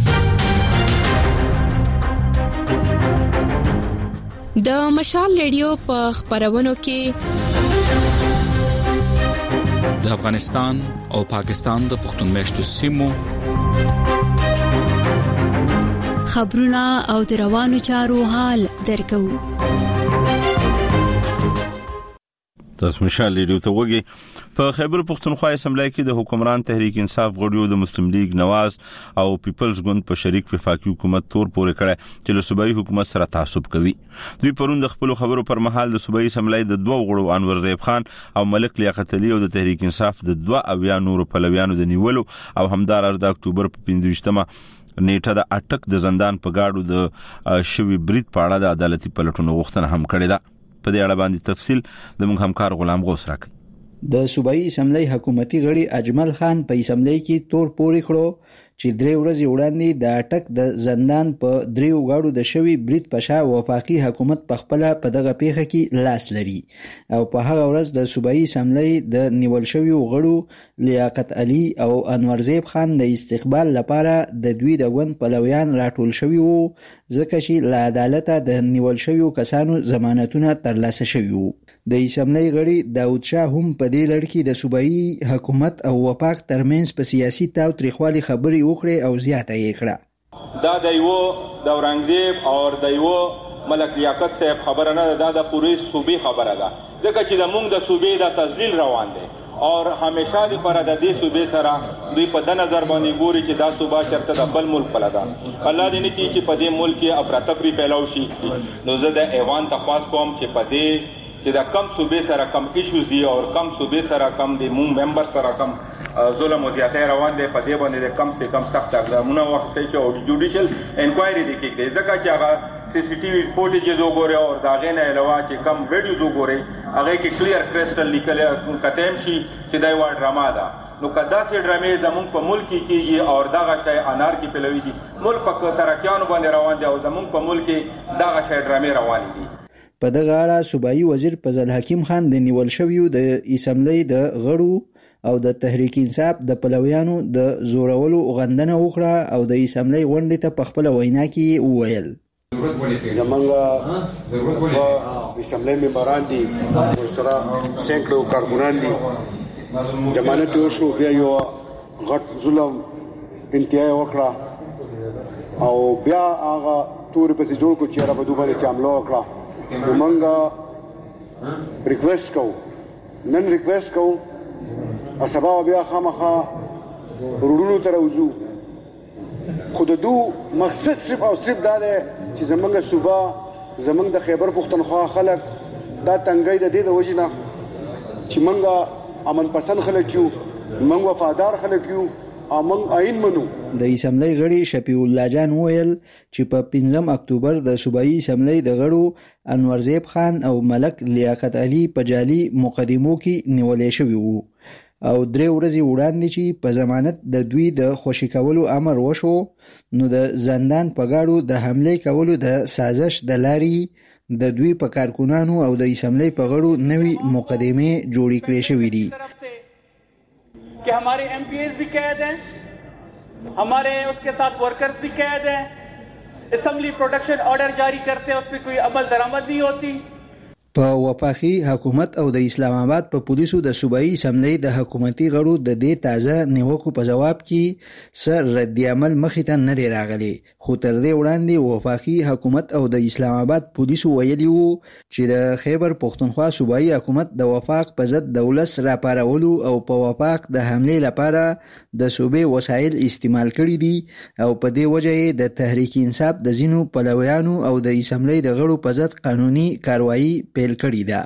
Speaker 14: د مشال ریډیو په خبرونو کې
Speaker 15: د افغانستان او پاکستان د پښتون میشتو سیمو
Speaker 14: خبرونه او د روانو چارو حال درکو
Speaker 1: تاسو مشال ریډیو ته وګورئ په خیبر پختونخوا اسمبلی کې د حکمران تحریک انصاف غړیو د مسلم لیگ نواز او پیپلز ګوند په شریک وفاقي حکومت تور پورې کړه چې له صوبایي حکومت سره تعصب کوي دوی پرون د خپل خبرو پر مهال د صوبایي اسمبلی د دوه غړو انور زیب خان او ملک لیاقت علي او د تحریک انصاف د 2 نورو پلویانو د نیولو او همدارس د اکتوبر په 15مه نیټه د اټک د زندان په گاډو د شوی برید په اړه د عدالتي پلټونو غوښتنه هم کړې ده په دې اړه باندې تفصیل د موږ همکار غلام غوث راکړي
Speaker 16: د صوبایي اسمبلی حکومتي غړي اجمل خان په اسمبلی کې تور پورې کړو چې 3 ورځې وړاندې د اټک د زندان په 3 غاړو د شوی برید په شا وفاقي حکومت په خپل په دغه پیښه کې لاس لري او په هغه ورځ د صوبایي اسمبلی د نیول شوی غړو لیاقت علي او انور زیب خان د استقبال لپاره د دوی د ګوند پلویان راټول شوی وو ځکه چې له عدالت د نیول شوی کسانو ضمانتونه ترلاسه شوی وو د اسمبلی غړي داود شاه هم په دې لړ کې د صوبایي حکومت او وفاق ترمنځ په سیاسي تاو تریخوالي خبري وکړي او زیاته یې کړه
Speaker 4: دا د یو د اورنګزیب او د یو ملک لیاقت صاحب خبره نه ده د پوری صوبې خبره ده ځکه چې د مونږ د صوبې د تذلیل روان دي اور همیشه د پر د دې صوبې سره دوی په د نظر باندې ګوري چې دا صوبه شرط د بل ملک پلا ده الله دې نه چې په دې ملک کې افراطفری پیلاو شي نو زه د ایوان تخواست کوم چې په دې چې دا کم صوبې سره کم ایشوز دي او کم صوبې سره کم د مون ممبر سره کم ظلم او زیاتې روان دي په دې باندې کم سے کم سخت اقدامونه واخلي چې او جوډیشل انکوایري دي کې ځکه چې هغه سی سی ټي وي فوټیجز وګوري او دا غي نه علاوه چې کم ویډیوز وګوري هغه کې کلیر کرسټل لیکل کتم شي چې دا یو ډراما ده نو کدا سي ډرامې زمون په ملک کې کیږي او دا غشای انار کې پلويږي ملک په ترکیانو باندې روان دي او زمون په ملک کې دا غشای ډرامې روان دي
Speaker 16: په دغه اړه صوبایي وزیر فضل حکیم خان د نیول شویو د اسمبلی د غړو او د تحریک انصاف د پلویانو د زورولو غندنه وکړه او د اسمبلی غونډې ته په خپل وینا کې وویل
Speaker 17: زمونږ په اسمبلی ممبران دي ورسره سینکړو کارکونان دي ضمانت وشو بیا یو غټ ظلم انتهای وکړه او بیا هغه تور په جوړ کو چې را په دوه باندې عمله وکړه ومنګه ریکویسټ کو نن ریکویسټ کو اسبا بیا خامخا ورونو تر وزو خود دو مقصد صرف او صرف دا ده چې زمونږ صوبا زمونږ د خیبر پختونخوا خلک دا تنګي د دې د وجنه چې مونږه امن پسند خلک یو مونږ وفادار خلک یو موږ آئین منو.
Speaker 16: د اسمبلی غړي شفیع الله جان ویل چې په 15 اکتوبر د صوبایي اسمبلی د غړو انور زیب خان او ملک لیاقت علي په جعلي مقدمو کې نیولې شوی وو او 3 ورځې وړاندې چې په ضمانت د دوی د خوشي کولو امر وشو نو د زندان په غاړو د حمله کولو د سازش د لاري د دوی په کارکونانو او د اسمبلی په غړو نوي مقدمه جوړې کړې شوې دي
Speaker 18: कि हमारे एमपीएस भी कैद हैं, हमारे उसके साथ वर्कर्स भी कैद हैं. असेंबली प्रोटेक्शन ऑर्डर जारी करते हैं, उस पर कोई अमल दरामद नहीं होती.
Speaker 16: په وفاقي حکومت او د اسلام آباد په پولیسو د صوبایي اسمبلی د حکومتي غړو د دې تازه نیوکو په جواب کې سر رد عمل مخې ته نه دی راغلی خو تر دې وړاندې وفاقي حکومت او د اسلام آباد پولیسو ویلي وو چې د خیبر پختونخوا صوبایي حکومت د وفاق په ضد د ولس راپارولو او په وفاق د حمله لپاره د صوبې وسایل استعمال کړي دي او په دې وجه د تحریک انصاف د زینو پلویانو او د اسمبلی د غړو په ضد قانوني کاروایی پیل کړی ده.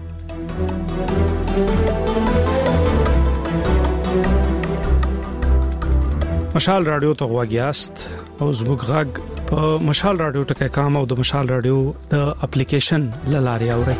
Speaker 19: مشال رادیو ته غواګیاست او زموږ غږ په مشال رادیو ټکي کام او د مشال رادیو د اپلیکیشن لاري اوري.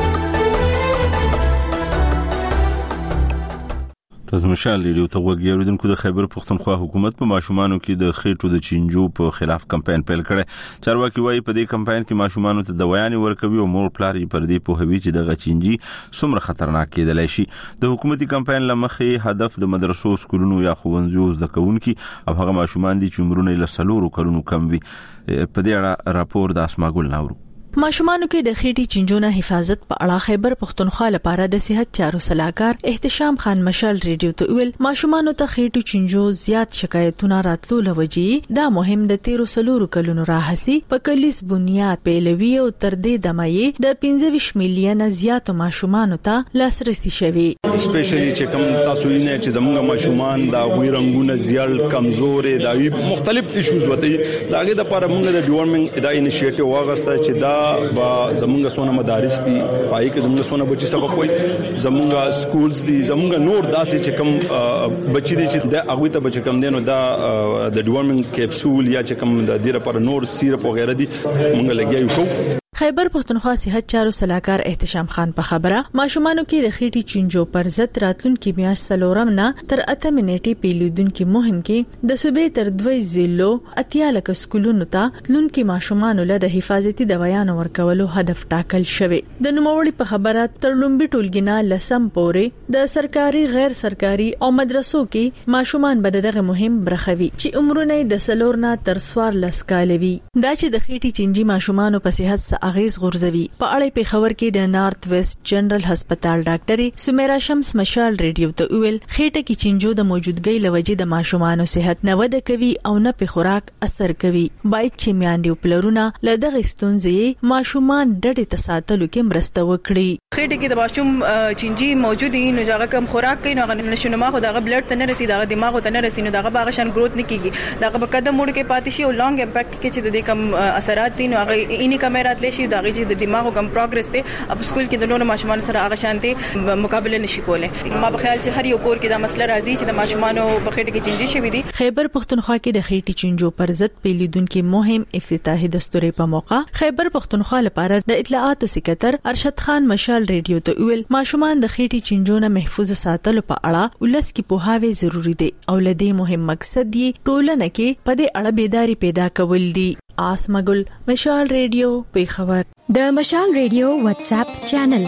Speaker 1: تاسو مشال ریډیو ته وګورئ اوریدونکو د خیبر پختونخوا حکومت په ماشومانو کې د خېټو د چینجو په خلاف کمپاین پیل کړي. چارواکي وايي په دې کمپاین کې ماشومانو ته دوايان ورکوي او مور پلار یې پر دې په هوی چې د غچینجی څومره خطرناک کېدلی شي. د حکومتي کمپاین لمخې هدف د مدرسو سکولونو یا ښوونځیو زده کوونکي او هغه ماشومان دي چې عمرونه له 4 کلونو کم وي. په دې اړه راپور د اسماګل ناورو.
Speaker 20: ماشومانو کې د خېټې چینجونو حفاظت په اړه خیبر پختونخوا لپاره د صحت چارو صلاحکار احتشام خان مشال ریډیو ته ویل ماشومانو ته خېټې چینجو زیات شکایتونه راتلو لوجي دا مهم د 13 کلونو راهسي په کلیس بنیاد پیلوي او تر دې دمایي د 25 میلیون زیات ماشومانو ته لاسرسي شوی.
Speaker 5: سپیشلی چې کوم تاسو نه چې زموږ ماشومان دا وی رنگونه زیړ کمزورې دا مختلف ایشوز وته داګه د لپاره موږ د ډیولپمنٹ دا انیشیټیو واغسته چې دا با زمونږ سونه مدارس دي پای کې زمونږ سونه بچي سبق وای زمونږ سکولز دي زمونږ نور داسې چې کوم بچي دي چې د هغه ته بچ کم دي نو دا د ډیولپمنٹ کیپسول یا چې کوم د ډیره پر نور سیرپ وغیرہ دي مونږ لګیایو کو.
Speaker 20: خیبر پختونخوا صحت چارو صلاحکار احتشام خان په خبره ماشومانو کې د خېټې چینجو پر ضد راتلونکي میاشت سلورم نه تر 8 منټې پیلودونکو مهم کې د صوبې تر 2 ضلعو اتیاله سکولونو ته تلونکي ماشومانو له د حفاظتي دوايانو ورکولو هدف ټاکل شوی. د نوموړي په خبره تر لومبي ټولګینا لسم پورې د سرکاري غیر سرکاري او مدرسو کې ماشومان به دغه مهم برخوي چې عمرونه د سلورنا تر 14 کال وي. دا چې د خېټې چینجي ماشومانو په صحت اغیز غورځوي په اړه په خبر کې د نارث ویسٹ جنرال هسپتال ډاکټري سمیرا شمس مشال ریډیو ته ویل خېټه کې چینجو د موجودګۍ لوجې د ماشومانو صحت نه وده کوي او نه په خوراک اثر کوي. باید چې میاندې پلرونه له دغه ستونزې ماشومان ډډې ته ساتلو کې مرسته وکړي.
Speaker 21: خېټه کې د ماشوم چینجي موجود دي نو هغه کم خوراک کوي نو هغه نشونه ما خو دغه بلډ ته نه رسي دغه دماغ ته نه رسي نو دغه باغ شان گروث نه کیږي دغه په قدم موړ کې پاتې شي او لانګ امپیکټ کې چې د دې کم اثرات دي نو هغه اني کیمرات لشي دغه چې د دماغ کم پروګرس ته اب سکول کې د نورو ماشومان سره هغه شانتي مقابله نشي کولای. ما په خیال چې هر یو کور کې دا مسله راځي چې د ماشومانو په خېټه کې چینجي شوي دي.
Speaker 20: خیبر پختونخوا کې د خېټې چینجو پر ضد پیلیدونکو مهم افتتاحي دستوري په موقع خیبر پختونخوا لپاره د اطلاعاتو سکرټر ارشد خان مشال ریډیو ته ویل ماشومان د خېټې چینجو نه محفوظ ساتلو په اړه ولس کې پوهاوی ضروری دی او لدې مهم مقصد یې ټولنه کې په دې اړه بیداری پیدا کول دي. آسمګل مشال ریډیو په خبر
Speaker 22: د مشال ریډیو واتس اپ چینل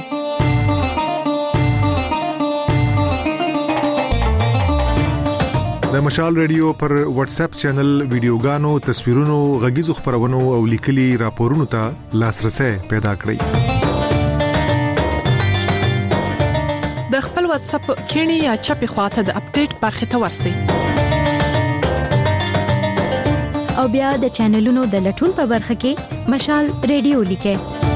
Speaker 23: د مشال ریډیو پر واتس اپ چینل ویډیوګانو تصویرونو غږیزو خبرونو او لیکلي راپورونو ته لاسرسي پیدا کړئ.
Speaker 24: د خپل واتس اپ کینی یا چپی خواته د اپډیټ برخه ته ورسئ
Speaker 22: او بیا د چینلونو د لټون په برخه کې مشال ریډیو لیکئ.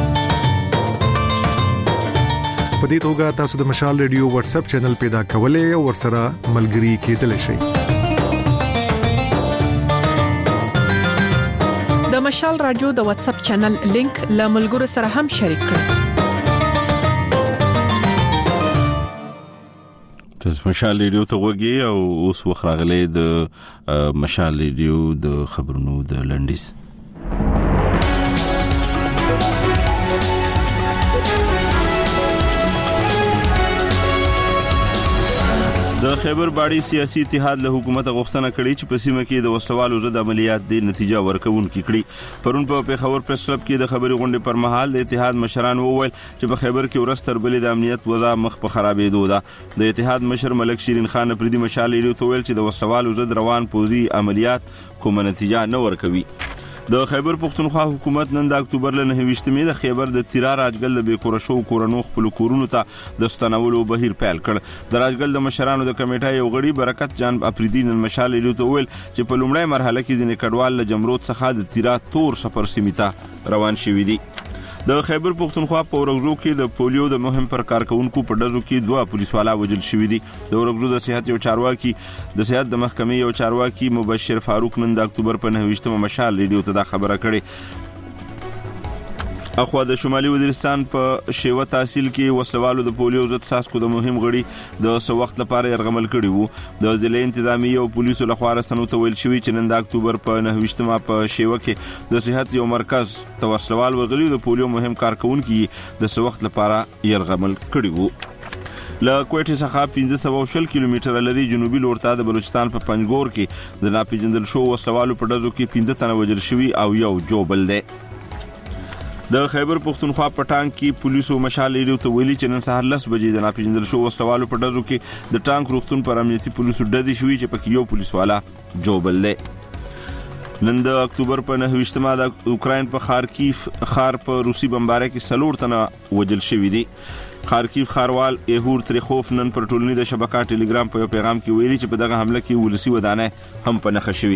Speaker 23: په دې توګه تاسو د مشال ریډیو واتس اپ چینل پیدا کولای او ورسره ملګري کېدلی شئ.
Speaker 24: د مشال رادیو د واتس اپ چینل لینک له ملګرو سره هم شریک کړئ.
Speaker 1: تاسو مشال ریډیو ته وګورئ او اوس وخت راغلی د مشال ریډیو د خبرونو د لنډیز. د خیبر باړی سیاسي اتحاد له حکومت غوښتنه کړې چې په سیمه کې د وسلوالو ضد عملیات د نتیجه ورکوونکې کړي. پرون په پیښور پریس کلب کې د خبري غونډې پر مهال د اتحاد مشران وویل چې په خیبر کې ورځ تر بلې د امنیت وضع مخ په خرابېدو ده. د اتحاد مشر ملک شیرین خان پردي مشال ریډیو ته ویل چې د وسلوالو ضد روان پوځي عملیات کومه نتیجه نه ورکوي. د خیبر پښتونخوا حکومت نن د اکتوبر ل 29 د خیبر د تیرا راجګل د بیکورشو کورونو خپل کورونو ته د ستنولو بهیر پیل کړ. د راجګل د مشرانو د کمیټې یو غړي برکت جان افریدی نن مشال ریډیو ته ویل چې په لومړی مرحله کې ځینې کډوال له جمرود څخه د تیرا تور سفر سیمه روان شوي دي. د خیبر پښتونخوا په ورغزو کې د پولیو د مهم پر کارکونکو په ډزو کې 2 پولیسوالا وژل شوي دي. د ورغزو د صحت یو چارواکي د صحت د محکمې یو چارواکي مبشر فاروق نن د اکتوبر په 29 مشال ریډیو ته دا خبره کړې. اخوا د شمالي وزیرستان په شیوه تحصیل کې وسلوالو د پولیو ضد ساسکو د مهم غړي د څو وخت لپاره يرغمل کړي وو. د ضلع انتظامی او پولیسو لخوا رسنو ته ویل شوی چې نن د اکتوبر په 29 په شیوه کې د صحت یو مرکز ته وسلوال ورغلي د پولیو مهم کارکونکو د څو وخت لپاره يرغمل کړي وو. له کوټې څخه 1520 کیلومتره لري جنوبي لورته د بلوچستان په پنجګور کې د ناپېژندل شو وسلوالو په ډزو کې 15 تنه وژل شوي او یو جوبل دی. د خیبر پښتونخوا په ټانک کې پولیسو مشال ریډیو ته ویلي چې نن سهار 10 بجې د ناپېژندل شو وسلوالو په ډزو کې د ټانک روغتون پر امنیتي پولیسو ډزې شوې چې پکې یو پولیسوالا جوبل دی. نن د اکتوبر په 29 د اوکراین په خارکیف خار په روسي بمبارۍ کې 4 تنه وژل شوي دي. خارکیف خاروال ایهور تریخوف نن پر ټولنی د شبکې ټلګرام په پیغام کې ویلي چې په دغه حمله کې ولسی ودانه هم په نښه شوي.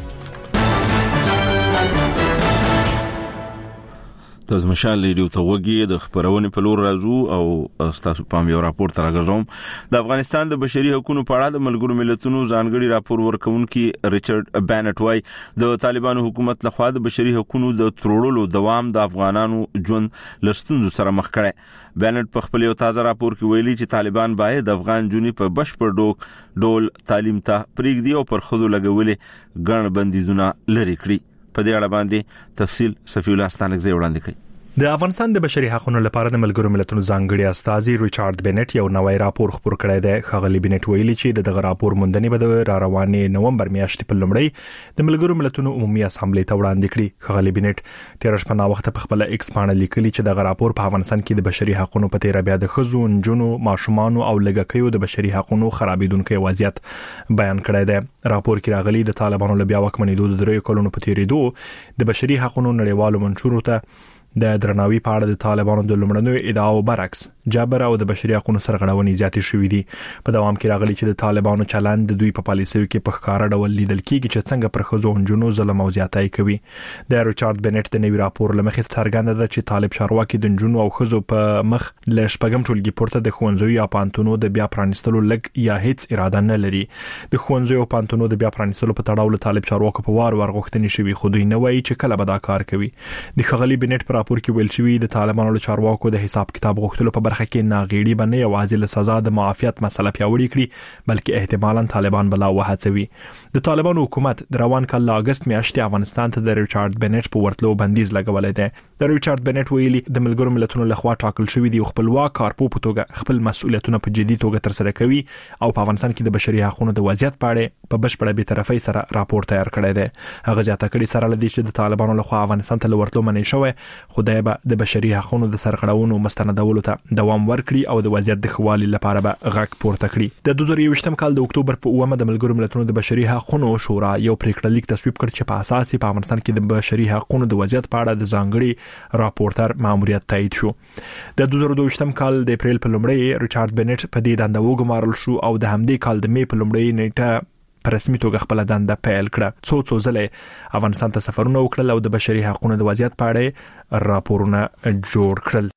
Speaker 1: د مشال ریډیو ته وګورئ د خبرونه په لور راځو او تاسو پام یو راپور تر راغوم. د افغانستان د بشري حقوقو په اړه د ملګرو ملتونو ځانګړي راپور ورکونکي ریچارډ بانټ وايي د طالبانو حکومت لخوا د بشري حقوقو د تروړلو دوام د افغانانو ژوند لستونزو سره مخ کړي. بانټ په خپل یو تازه راپور کې ویلي چې طالبان باید د افغان جونې په بشپړ ډول تعلیم ته پریږدي او پر خودو لګولې ګڼ بندیزونه لري کړي. په دې اړه باندې تفصیل صفی الله ستانکزی وړاندې کړي.
Speaker 23: د افغانستان د بشري حقوقو لپاره د ملګرو ملتونو ځانګړي استاذ ریچارډ بنټ یو نوی راپور خبر کړی دی. خغلی بنټ ویلي چې دغه راپور موندنې به د روانې نومبر میاشتې په لومړی د ملګرو ملتونو عمومي اسامبلې ته وړاندې کړي. خغلی بنټ تیر شپه نا وخت په خپل ایکس باندې لیکلي چې دغه راپور په افغانستان کې د بشري حقوقو په تیر بیا د خزو نجونو ماشومان او لګکیو د بشري حقوقو خرابېدونکو وضعیت بیان کړی دی. راپور کې راغلي د طالبانو لبیا وکمنېدو د 3 کلونو په تیریدو د بشري حقوقو نړیوالو منشورو ته د درناوي په اړه د طالبانو د لومړنیو ادعاو برعکس جبر او د بشري حقوقو سرغړونې زیاتې شوې دي. په دوام کې راغلي چې د طالبانو چلند د دوی په پالیسیو کې په ښکارا ډول لیدل کېږي چې څنګه پر خزو انجونو ظلم او زیاتای کوي. د ریچارډ بنټ د نوي راپور لمخې څرګنده ده چې طالب چارواکي د انجونو او خزو په مخ له شپږم ټولګي پورته د خوندزوی یا پانتونو د بیا پرانستلو لګ یا هیڅ اراده نه لري. د خوندزوی او پانتونو د بیا پرانستلو په تړاو له طالب چارواکو په وار ورغښتنې شوی خو دوی نه وایي چې کله به دا کار کوي. د خغلی بنټ په راپور کې ویل شوی د طالبانو له چارواکو د حساب کتاب غوښتلو په برخه کې ناغېړي باندې یوازې له سزا د معافیت مسله پیاوړې کړي بلکې احتمالاً طالبان بلا وهڅوي. د طالبانو حکومت د روان کال اگست میاشتې افغانستان ته د ریچارډ بنټ په ورتلو بندیز لګولې ده. د ریچارډ بنټ ویلي د ملګرو ملتونو لخوا ټاکل شوی دی خپلواک کارپو په توګه خپل مسؤلیتونه په جدي توګه تر سره کوي او په افغانستان کې د بشري حقوقو د وضعیت په اړه په بشپړه بې طرفۍ سره راپور تیار کړی دی. هغه ځاته کړي سره لدی چې د طالبانو لخوا افغانستان ته ورتلو منې شوی خدای به د بشري حقوقو د سرغړونو مستندولو ته دوام ورکړي او د وضعیت د خوالي لپاره به غږ پورته کړي. د 2021م کال د اکتوبر په 9 د ملګرو ملتونو د بشري حقوقو شورا یو پریکړه لیک تصویب کړ چې په اساس په افغانستان کې د بشري حقوقو د وضعیت په اړه د ځانګړي راپورټر ماموریت تایید شو. د 2022م کال د اپریل په لومړۍ ریچارډ بنټ په دې دنده وګمارل شو او د همدې کال د مې په لومړۍ نیټه په رسمي توګه خپل دنده پیل کړه. څو ځله افغانستان ته سفرونه وکړل او د بشري حقوقو د وضعیت په اړه راپورونه جوړ کړل.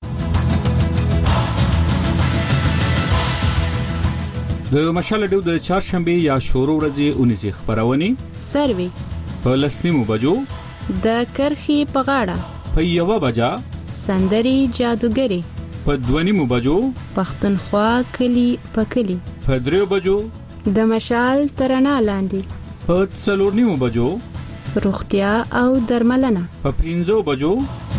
Speaker 15: د مشال ډیو د چهارشنبه یا شورو ورځې 19 خبرونه
Speaker 22: سروي
Speaker 15: په لسنیمو بجو
Speaker 22: د کرخي په غاړه
Speaker 15: په 1 بجا
Speaker 22: سندري جادوګری
Speaker 15: په 2 بجو
Speaker 22: پښتونخوا کلی په کلی
Speaker 15: په په 3 بجو
Speaker 22: د مشال ترنا لاندې
Speaker 15: په 4 بجو
Speaker 22: روغتیا او درملنه
Speaker 15: په 5 بجو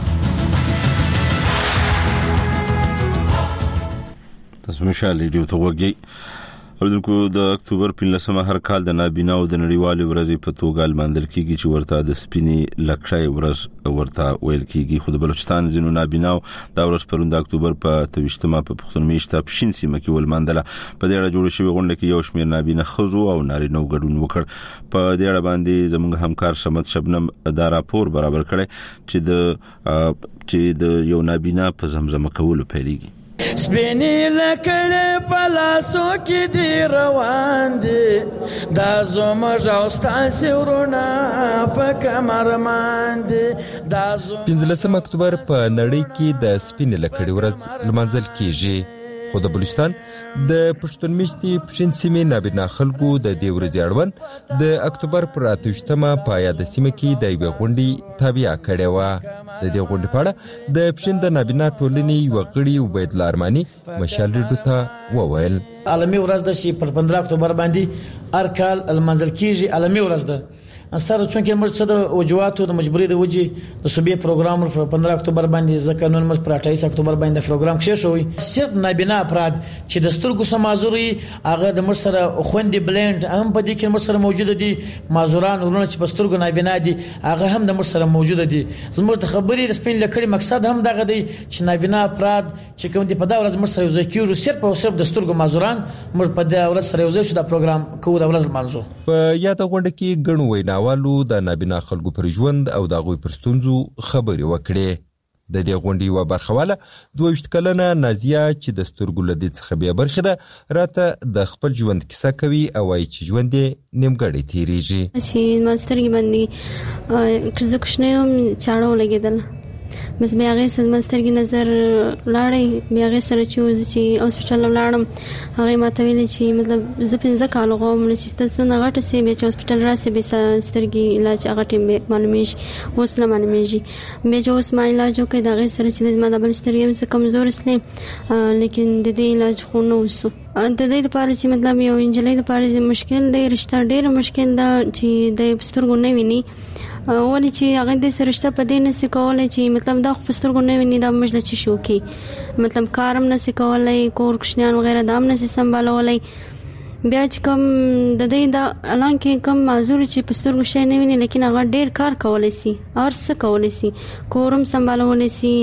Speaker 1: تاسو مشال ریډیو ته وګورئ. اوردونکو د اکتوبر 15 هر کال د نابینا او د نړیوالې ورځې په توګه لمانځل کیږي چې ورته د سپینې لکړې ورځ ورته ویل کیږي. خو د بلوچستان ځینو نابینا دا ورځ پرون د اکتوبر په 23مه په پښتون میشته پښین سیمه کې ولمانځله. په دې اړه جوړ شوی غونډه کې یو شمېر نابینا خزو او نارینه ګډون وکړ. په دې اړه باندې زموږ همکار شمت شبنم دا راپور برابر کړي چې د یو نابینا په زمزمه کولو پیلېږي.
Speaker 3: سپینې لکړې پلاسو کې دی روان دي دا زموږ او ستاسو ورونه په کمرمان دي دا
Speaker 6: 15 اکتوبر په نړۍ کې د سپینې لکړې ورځ لمانځل کیږي. خو د بلوچستان د پښتون میشتي پښین سیمې نابینا خلکو د دې ورځې اړوند د اکتوبر پر 28مه په یاد سیمه کې د یوې غونډې تابع کړې و. د دې غونډې په اړه د پښین د نابینا ټولنې یو غړي عبید الله ارماني مشال ریډیو ته وویل
Speaker 7: عالمي ورځ د شي پر 15 اکتوبر باندې هر کال لمانځل کیږي. عالمي ورځ ده سره چونکه مرڅ د وجوهاتو د مجبوري د وجې د صوبې پروګرام پر 15 اکتوبر باندې ځکه نن مر پر 28 اکتوبر باندې پروګرام کې شوی. صرف نابینا افراد چې د سترګو سمازوري هغه د مر سره خوندې بلند هم په دې کې مر سره موجود دي. مازوران ورونه چې په سترګو نابینا دي هغه هم د مر سره موجود دي. زموږ د خبرې د سپین لکړې مقصد هم دغه دی چې نابینا افراد چې کوم دي په دا ورځ مر سره یو ځای کیږي. صرف او صرف د سترګو مازوران مر په دا ورځ سره یو ځای شو دا پروګرام کوو د ورځ منځو.
Speaker 6: په یاد غونډه کې ګڼ ویناوالو د نابینا خلکو پر ژوند او د غوي پر ستونزو خبرې وکړې. د دې غونډې و برخواله 22 کلنه نازیه چې د سترګو لدې څخه به برخه ده راته د خپل ژوند کیسه کوي او وايي چې ژوند یې نیمګړی تیریږي.
Speaker 8: چې ماسترګي باندې کزه کوښنه چاړو لګیدل بس بیا غي سمسترګي نظر لاړې بیا غي سره چې هسپتال لاړم هغه ماته ویل چې مطلب زه 15 کال غوم چې تاسو نه غټه سي به چې هسپتال راسي به سترګي علاج هغه ټیم معلومیش اوس نه معلومیږي به چې اوس ما علاج وکړ دا غي سره چې ما د بل سترګي هم کمزور اسلام لیکن د دې علاج خو نو وسو د دې لپاره چې مطلب یو انجلۍ لپاره مشکل دی رشتہ ډېر مشکل دا چې د سترګو نه ویني ولې چې هغه د سرشته په دې نه سکولای چې مطلب دا خپسترګو نه ویني دا مجله چې شو کی مطلب کارم نه سکولای کور کښنیان وغیرہ دام نه سمبالولای بیا چې کوم د دې دا الان کې کوم معذور چې پسترګو شي نه ویني لیکن هغه ډیر کار کولای شي اور څه کولای شي کورم سمبالولای شي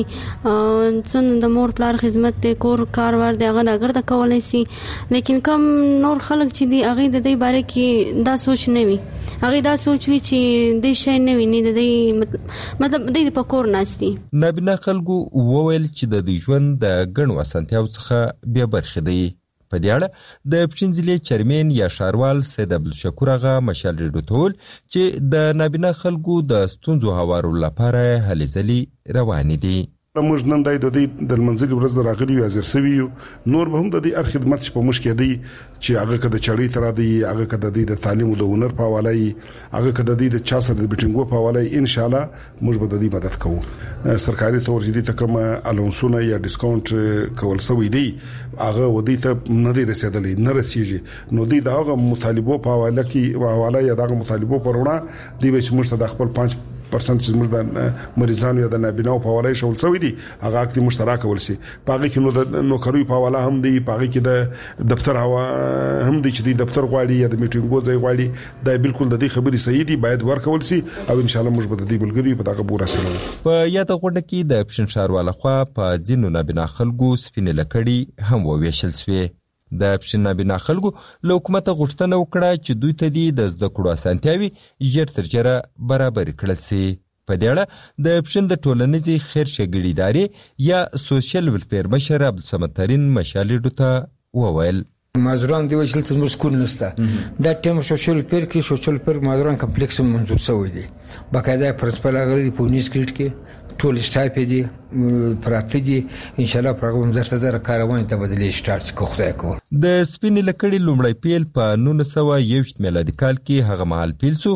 Speaker 8: څنګه د مور پلار خدمت ته کور کاروبار دی هغه دغه د کولای شي لیکن کوم نور خلک چې دی هغه د دې باره کې دا سوچ نه وي هغه دا سوچ وی چې د شي نه ویني د دې مطلب د پکور ناشتي
Speaker 6: نابینا خلکو وویل چې د ژوند د غنو اسانتیاو څخه بیا برخه دی. په دې اړه د پښینځلې چیرمن یا شاروال سید عبدالشکور اغا مشال ریډیو ټول چې د نابینا خلکو د ستونزو هوارو لپاره هلې ځلې روان دي.
Speaker 25: موږ نن د منځلي ورځ راغلي یو ازر سوي نور به هم د دې اړ خدمت په مشکې دی چې هغه کده چړې تر دی هغه کده د تعلیم او د هنر په حواله هغه کده د چا سره د بیټینګو په حواله ان شاء الله موږ به د دې مدد کوو. سرکاري تور جدي ته کوم الونسونه یا ډیسکاونټ کول سوي دی هغه ودی ته نه دی رسیدلې نه رسیږي نو دی دغه مطالبه په حواله کې حواله یا دغه مطالبه پرونه دی به موږ د خپل 5% چې موږ د مریضانو یا د نابینا په حواله شول سوي دي هغه اکتي مشترک ولسي پاګه کې نو د نوکری په حواله هم دی پاګه کې د دفتر هوا هم دی چې د دفتر غواړي یا د میټینګو ځای غواړي دا بالکل د دې خبري صحیح دي باید ورکول سي او ان شاء الله موږ به د دې بلګری په دغه بور سره
Speaker 6: په یاد غونډه کې د پښین شارواله خوا په ځینو نابینا خلکو سپینې لکړی هم وویشل سوی. د پښین نابینا خلکو له حکومت غوښتنه وکړه چې دوی ته د زده کړو اسانتیاوي ژر تر ژره برابر کړل شي. په دې اړه د پښین د ټولنیزې خیر ښېګړې ادارې یا سوشل ویلفیر مشر عبدالصمد ترین مشالې ته وویل
Speaker 26: مازوران دی وشل ته موږ سکول نشته دا ټیم سوشل ویلفیر کې سوشل ویلفیر مازوران کمپلیکس منظور شوی دی باقاعده پرنسپل غړي په پونیس کې ټول سټاپ دی پراته دي ان شاء الله پروګرام زړه کاروان ته بدلی سٹارټ کوخته کو.
Speaker 6: د سپینې لکړې لومړی پیل په 1921 میلادي کال کې هغه مهال پیل شو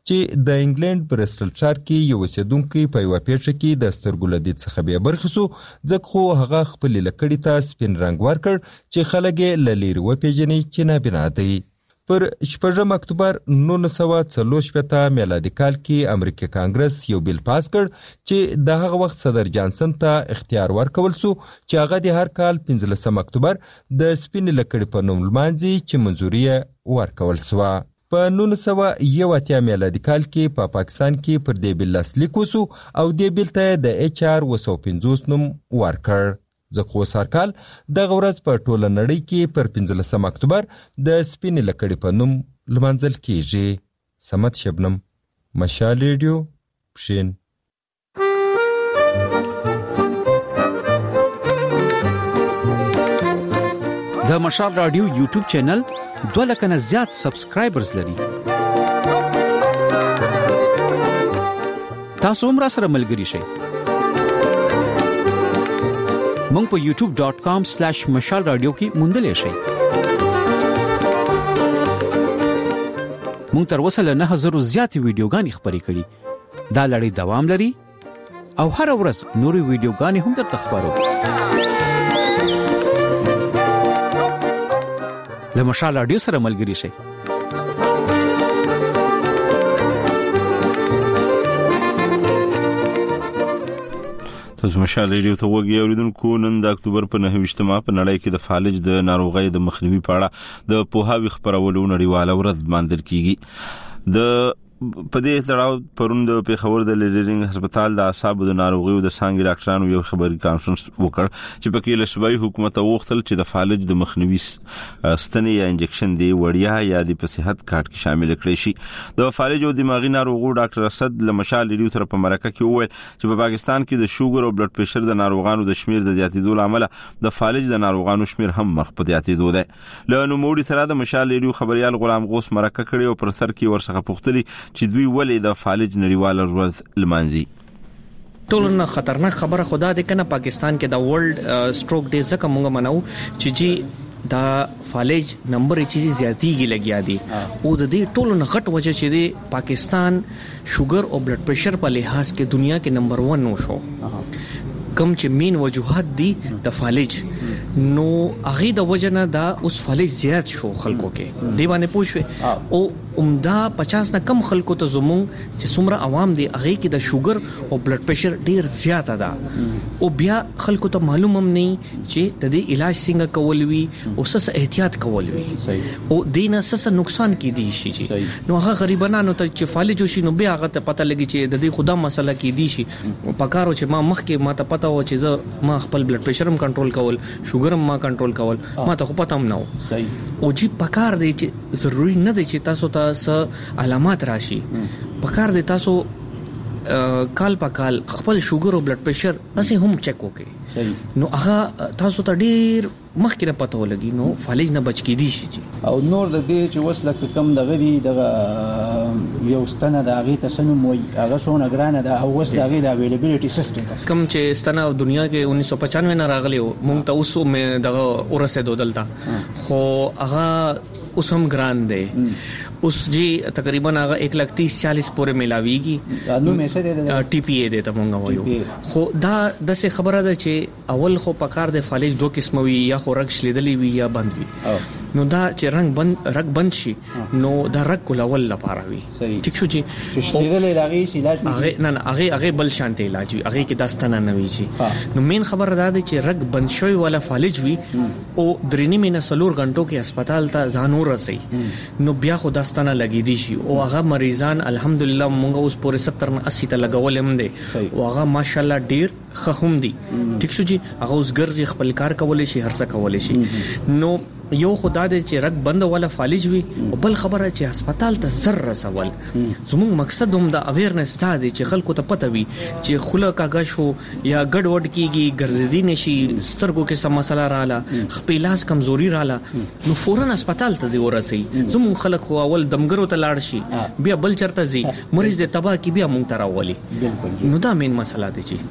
Speaker 6: چې د انګلند برسټل ښار کې یو اوسیدونکی په یوه پیښه کې د سترګو له دید څخه بې برخې شو، ځکه خو هغه خپلې لکړې ته سپین رنګ ورکړ چې خلک یې له لرې وپېژني چې نابینا دی. پر 6 اکتوبر 1944 میلادي کال کې امریکا کانګرس یو بیل پاس کړ چې د هغه وخت صدر جانسن ته اختیار ورکول شو چې هغه د هر کال 15 اکتوبر د سپین لکړې په نوم لمانځي چې منظوري ورکول شوه. په 1981 میلادي کال کې په پاکستان کې پر دې بیل لاسلیک وشو او دې بیل ته د HR 250 نوم ورکړ. ځکه سرکال دغه ورځ په ټوله نړۍ کې پر 15 اکتوبر د سپینې لکړې په نوم لمانځل کیږي. سمت شبنم، مشال ریډیو، پښین.
Speaker 2: د مشال رادیو یوټیوب چینل 2 لک نه زیات سبسکرایبرز لري. تاسو هم را سره ملګري شئ. مونږ په youtube.com/مشال رادیو کې موندلې شئ. مونږ تر اوسه له 9000 زیاتې ویډیوګانې خپرې کړې. دا لړۍ دوام لري او هر ورځ نورې ویډیوګانې هم درته خپرو. له مشال رادیو سره ملګري شئ.
Speaker 1: تاسو مشال ریډیو ته وګورئ اوریدونکو. نن د اکتوبر په 9 په نړۍ کې د فالج د ناروغۍ د مخنیوي په اړه د پوهاوی خبرولو نړیواله ورځ مانځل کیږي. د په دې تړاو پرون د پیښور د لیډرینګ هسپتال د اعصابو د ناروغیو د څانګې ډاکټرانو یو خبري کانفرنس وکړ چې پکې له صوبایي حکومت غوښتل چې د فالج د مخنیوي ستنې یا انجکشن دی وړیا یا د صحت کارت کې شامل کړي شي. د فالج او دماغي ناروغو ډاکټر اسد لمشال ریډیو سره په مرکه کې وویل چې په پاکستان کې د شوګر او بلډ پريشر د ناروغانو د شمیر د زیاتېدو لامل د فالج د ناروغانو شمیر هم مخ په زیاتېدو دی. له نوموړي سره د مشال ریډیو خبريال غلام غوث مرکه کړي او پر سر کې ورڅخه پوښتنه چې دوی ولې د فالج نړیواله ورځ لمانځي.
Speaker 9: ټولنه خطرناک خبره خدا دې کنه پاکستان کې د ورلد سټروک ډے ځکه مونږ منو چې جی دا فالج نمبر چیزی زیاتیږي لګیا دي او د دې ټولنه غټ وجه چې دی پاکستان شوګر او بلډ پريشر په لحاظ کې دنیا کې نمبر 1 نو شو. کم چې مین وجوهات دي د فالج نو هغه د وجنه دا اوس فالج زیات شو خلکو کې دی باندې پوښوي او عمده 50 نه کم خلکو ته زمون چې څومره عوام دي هغه کې د شوګر او بلډ پريشر ډیر زیات ده او بیا خلکو ته معلوم هم نه چې د دې علاج څنګه کول وی او څه احتیاط کول وی او دینه څه نقصان کې دي شي. نو هغه غریبانو ته چې فالج شي نو بیا هغه ته پته لګي چې د دې خدا مسله کې دي شي پکارو چې ما مخ کې ما ته پته و چې زه ما خپل بلډ پريشر هم کنټرول کول شوګر هم ما کنټرول کول ما ته خو پته هم نه او جی پکار دی چې ضروری نه دی چې تاسو ته څه علامات راشي. پکار دی تاسو کال په کال خپل شوګر او بلډ پريشر اسې هم چیک وکړئ. نو هغه تاسو ته ډیر مخکې نه پته ولګي نو فالج نه بچ کیدی شي.
Speaker 16: او نور د دې چې وسله کم دغه دی دغه یو ستنه د هغه تسنم وي هغه څونه ګرانه ده او وسله هغه د اویلیبিলিټي سیستم
Speaker 9: کم چې ستنه دنیا کې 1995 نه راغلی مونږ ته اوسو مې دغه ورسېدو دلته خو هغه اوس هم ګران دی. اوس جی تقریبا هغه 130-40 پورې ملاويږي
Speaker 16: نو مې څه دی
Speaker 9: ټي پی اي دی ته مونږ وایو خو دا د څه خبره ده چې اول خو پکار د فالج دوه قسم وي یا خو رګ شلیدلی وي یا بند وي. نو دا چې رګ بند شي نو دا رګ کولول لپاره وي ټیک شو جی
Speaker 16: شلیدلی راغی علاج
Speaker 9: نه هغه بل شانتي علاج وي هغه کې داستانه نه وي جی. نو مین خبره ده چې رګ بند شوی ولا فالج وي او درینی مینه سلور غنټو کې هسپتال ته ځانور رسي نو بیا خو داستانه لګی دي شي او هغه مریضان الحمدلله مونږ اوس پورې 70 نه 80 ته لګول هم دي او هغه ماشاءالله ډیر خهم دي ټیک شو جی هغه اوس ګرځي خپل کار کولای شي هر څه کولای شي. نو یو خدا دې چې رګ بند ولا فالج وي او بل خبره چې هسپتال ته زر رسول زموږ مقصد هم د اویرنس دا دی چې خلکو ته پته وي چې خوله کاږه شو یا ګډ وډ کیږي ګرځېدي نشي سترګو کې سم مسله رااله خپل لاس کمزوري رااله نو فورن هسپتال ته دی ورسي. زموږ خلک خو اول دمګرو ته لاړ شي بیا بل چرته زی مریض دې تبا کی بیا مونږ ته راولي نو دا مین مسله دی چې نو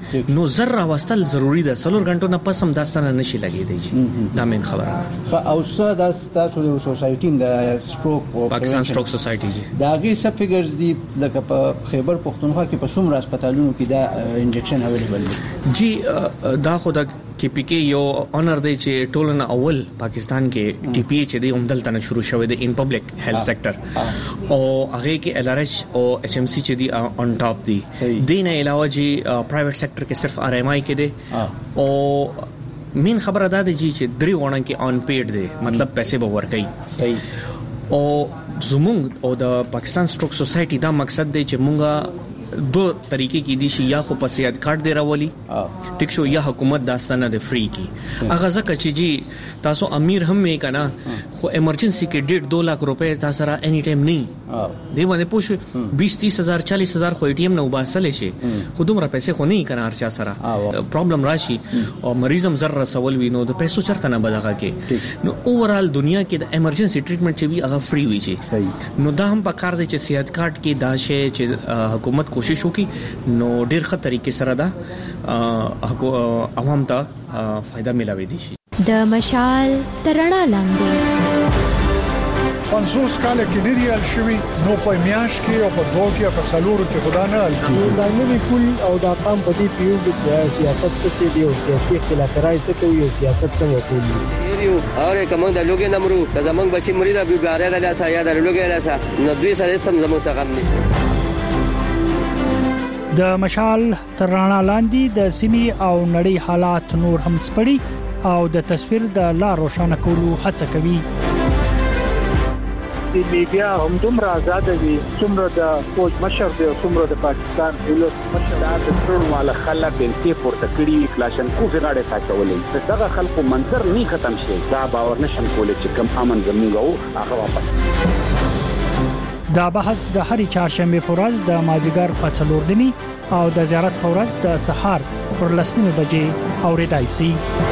Speaker 9: زر راوستل ضروری ده. 3 غنټو نه پس هم داستانه نشي لګیدي. دا مين خبره.
Speaker 16: او څه د تاسو د سوسایټي د سټروک او
Speaker 9: پاکستان سټروک سوسایټي جی
Speaker 16: دا غي سب فګرز دي لکه په خیبر پختونخوا کې په څومره هسپتالونو کې دا انجکشن اویلیبل دي؟
Speaker 9: جی دا خو د کې پی کې یو اونر دی چې ټولنه اول پاکستان کې ټي پی ایچ دی عمدل تنه شروع شوی دی ان پبلک هیلث سېکټر او هغه کې ال ار ایچ او ایچ ام سی چې دی اون ټاپ دی. دینه علاوه جی پرایویټ سېکټر کې صرف ار ایم آی کې دی او مین خبره ده چې 3 غوڼه کې اون پیډ دی, مطلب پیسې به ورکړي. او زمونږ او د پاکستان سټروک سوسایټي دا مقصد دی چې مونږه 2 طریقې کې دي چې یا خو په صحت کارت دی راولي ټیک شو, یا حکومت دا سند فری کی. هغه ځکه چې جی تاسو امیر هم یې کنه خو ایمرجنسی کې 2 لک روپے تاسو را اني ټایم نه دی باندې پوښ 20-30 هزار 40 هزار خو ای ټی ایم نه وباسل شي, خو دومره پیسې خو نه کنه هرچا سره پرابلم راشي او مریضم زر رسول وینو د پیسو چرته نه بدغه کې. نو اوورال دنیا کې د ایمرجنسی ټریټمنټ چې وی هغه فری وی شي. نو دا هم په کار دی چې صحت کارت کې دا شی چې حکومت کوشش وکړي نو ډیر ښه طریقې سره دا عوام ته فائدہ ملاوي دي شي.
Speaker 22: د مشال ترڼا لاندې
Speaker 4: 50 کال کې ډیریال شوی نو په میاش کې او په دوه کې په سالورو کې خدا نه حل کیږي.
Speaker 10: دا نوی پول او دا قام په دې پیو چې سیاست څه دی او سیاسي خلافکاري څه کوي او سیاست څنګه کوي
Speaker 11: یو اور کوم د لوګي نمرو د زمنګ بچي مرید ابي ګاره د لاسه یا د لوګي لاسه نو دوی سره سم زمو څخه غم نشته.
Speaker 12: د مشال ترڼا لاندې د سیمي او نړۍ حالات نور هم سپړي او د تصویر د لا روښانه کولو هڅه کوي.
Speaker 10: د میډیا هم دومره آزاد دي څومره د فوج مشر دی او څومره د پاکستان دولت مشر د ټول والا خلک بنتي پورته کړی کلاشن کو زغاړه تاکولې دغه خلکو منظر نه ختم شي. دا باور نشم کولای چې کم امن زموږ او هغه واپس.
Speaker 12: دا بحث د هرې چهارشنبه په ورځ د مازیګر په 4 او د زیارت په ورځ د سهار پر 10 بجې اوریدای شي.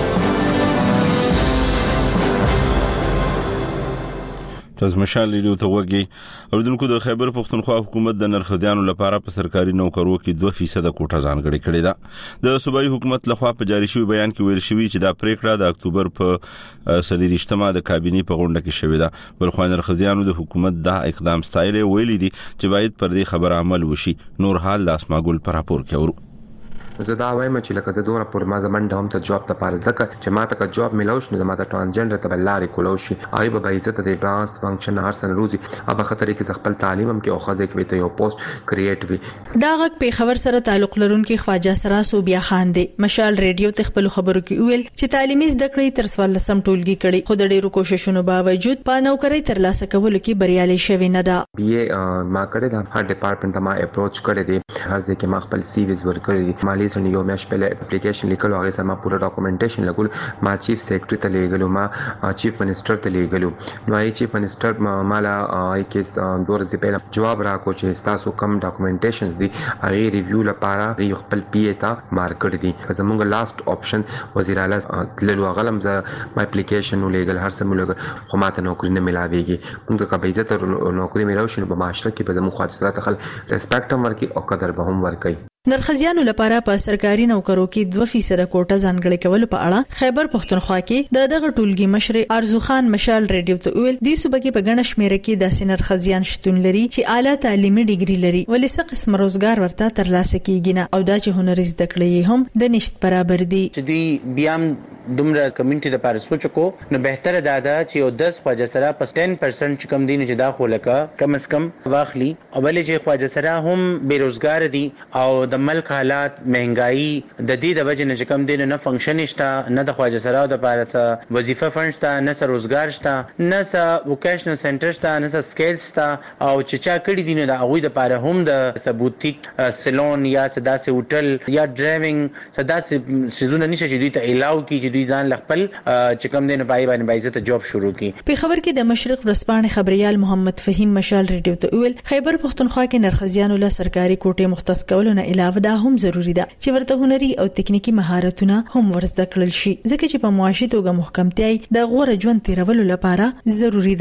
Speaker 1: تاسو مشال لیدو ته وګي اوردونکو د خیبر پختونخوا حکومت د نرخديانو لپاره په سرکاري نوکرو کې 2% کوټه ځانګړې کړې ده. د صوبایي حکومت لخوا په جاری شوی بیان کې ویل شوی چې دا پریکړه د اکتوبر په 23 د کابینې په غونډه کې شوې ده. بلخو نرخديانو د حکومت دا اقدام ستایل ویلي دي چې باید پر دې خبره عمل وشي. نور حال د اسماګل پر راپور کې ورو
Speaker 13: زه دا وایم چې لکه زه دوه پر ما زمون د هم ته جواب ته پاره ځکه چې ما ته جواب ملوش نو ما ته ټرانسجنډر ته بلاري کولوشي آی به عزت د ټرانس فنکشن هر سن روزي اب خطرې کې خپل تعلیم هم کې او خزه کې به یو پوسټ کریټ وي.
Speaker 20: دا غږ په خبر سره تعلق لرونکي خواجه سرا صوبیا خان دی. مشال ریډیو ته خپل خبرو کې ویل چې تعلیمي زده کړې تر 14 ټولګي کړي خو د ډیرو کوششونو باوجود په نوکری تر لاسه کولو کې بریالي شوی نه ده.
Speaker 13: بي ما کړی دا هر ډپارټمنټ ته ما اپروچ کړی دی هر ځکه ما خپل سی ویز ور کړی دی مالي سن یو مېش په اپلیکیشن لیکلو هغه سره ما پورا ډاکومېنټیشن لګول ما چیف سیکریټری ته لیږلو ما چیف منسٹر ته لیږلو نو ای چیف منسٹر مالا ای کې دوه ورځې پهله جواب راکو چې تاسو کوم ډاکومېنټیشنز دي هغه ریویو لپاره یو خپل پی ای ته مارک کړی دي زموږ لاست اپشن وزیر اعلی تللو غلم ز ما اپلیکیشن لیږل هر څه ملګر خو ماته نوکری نه ملاويږي موږ کا به عزت نوکری ملاوي شنو په معاشره کې به زموږ خاطر خل ریسپیکټ هم ورکي او قدر به هم ورکي.
Speaker 20: نرخزیانو لپاره په سرکاري نوکرو کې 2% کوټه ځانګړې کول په اړه خیبر پختونخوا کې دغه ټولګي مشر ارزو خان مشال ریډیو ته ویل د صوبې کې په غنښ مېره کې د نرخزیان شتون لري چې اعلی تعلیمي ډیګري لري ولې څه قسم روزګار ورته ترلاسه کیږي نه او دا چې هنر زده کړې هم د نشټ برابر دي.
Speaker 14: چې دوی بیا دومره کمیونټي لپاره سوچ کو نو بهتره ده چې یو 10 خواجه سره په 10% چې کم دي نه جدا خو لکه کم از کم واخلي او بلې چې خواجه سره هم بیروزګار دي او د ملک حالات مهنګايي د دې د وجه نه کم دي نه فنکشن شته نه د خواجه سره د لپاره وظیفه فند شته نه سر روزګار شته نه سر وکیشنل سنټر شته نه سر سکیل شته او چې چا کړي دي نه د هغه لپاره هم د سبوتیک سلون یا سداسه هوټل یا ډرایوینګ سداسه سيزونه نشه چې دوی ته الاو کی چې دوی ځان خپل چې کم دي نه پای باندې بایزت جاب شروع کی.
Speaker 20: په خبر کې د مشرق ورسپانې خبريال محمد فهیم مشال ریډیو ته ویل خیبر پختونخوا کې نرخزیانو له سرکاري کوټې مختص کول نه علاوه دا هم ضروری ده چې ورته هنري او تکنیکی مهارتونه هم ورزده کړل شي ځکه چې په معاشي توګه محکمتۍ د غوړه ژوند تیرولو لپاره ضروری ده.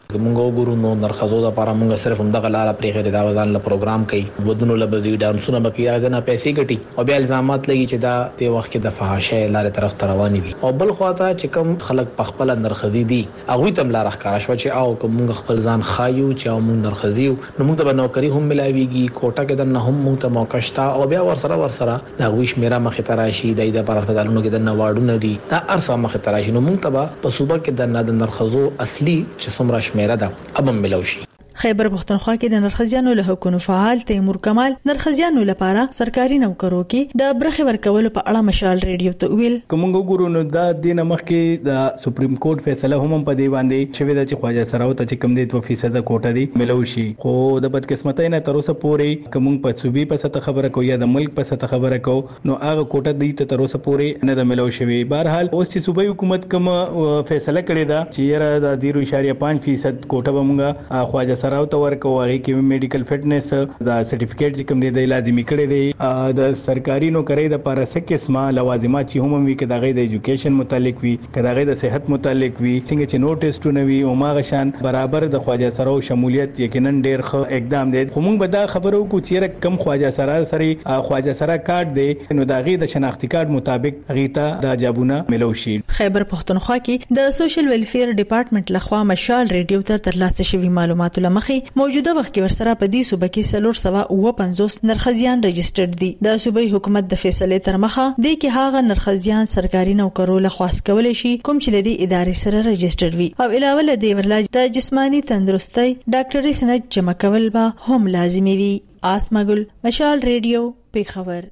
Speaker 5: موږ وګورو نو نرخصو د لپاره موږ صرف همدغه لاره پرېږدي دا وزن له پروګرام کوي ودونو له بزی ډانسونه بکی دا نه پیسې ګټي او بیا الزامات لګي چې دا د وخت کې د فحاشۍ لارې طرف ته روان دي او بل خواته چې کوم خلک په خپل نرخصي دي هغه تم لار ښکارا شو چې او کوم خپل ځان خایو چې موږ نرخصي نو موږ ته نوکری هم ملاويږي کوټه کې د نه هم موږ ته موقع شته او بیا ورسره دا ویش میرا مخه تراشي د په هسپتالونو کې د نواړو دي دا ارسه مخه تراشي نو موږ ته په صوبه کې د نرخصو اصلي چې څومره شمیره ده ابم ملوشي.
Speaker 20: خیبر پښتونخوا کې د نرخزیانو له حکومت فعال تیمور کمال نرخزیانو لپاره سرکاري نوکرو کې د برخه ورکول په اړه مشال ریډیو ته ویل
Speaker 17: کومه ګورو نو دا د نمخ کې د سپریم کورټ فیصله هم په دی باندې شوی د چې خواجه سراو ته چې کم دی 2% کوټه دی ملوشي خو د بدقسمتۍ نه تر اوسه پورې کوم په صوبې په سطح خبره کو یا د ملک په سطح خبره کو نو هغه کوټه دی ته تر اوسه پورې نه د ملوشي بهرحال اوس چې صوبې حکومت کوم فیصله کړې ده چې یره د 0.5% کوټه بمغه خواجه سراو ته ورکو هغه کې میډیکل فټنس دا سرټیفیکیټ چې کوم دی د لازمي کړي دی د سرکاري نوکری د لپاره څه قسمه لوازمات چې هم وي کدا غي د ایجوکیشن متعلق وي کدا غي د صحت متعلق وي څنګه چې نوټسټونه وي او ماغه شان برابر د خواجه سراو شمولیت یقینا ډیر ښه اقدام دی خو موږ به دا خبرو کو چې کم خواجه سرا سره خواجه سرا کارت دی نو دا غي د شناختی کارت مطابق غیتا د جابونه ملوشي. خیبر
Speaker 20: پښتونخوا کې د سوشل ویلفیر ډپارټمنټ لخوا مشال ریډیو ته ترلاسه شوی معلومات لمخې موجوده وخت کې ورسره په دې صوبه کې 350 نرخزیان رجسټرډ دي د صوبې حکومت د فیصلې تر مخه د کې هغه نرخزیان سرکاري نوکرو له خاص کول شي کوم چې لدی ادارې سره رجسټرډ وي او علاوه له دې ورلا د جسمانی تندرستۍ ډاکټري سند جمع کول به هم لازمي وي. آسمګل مشال ریډیو پیښور.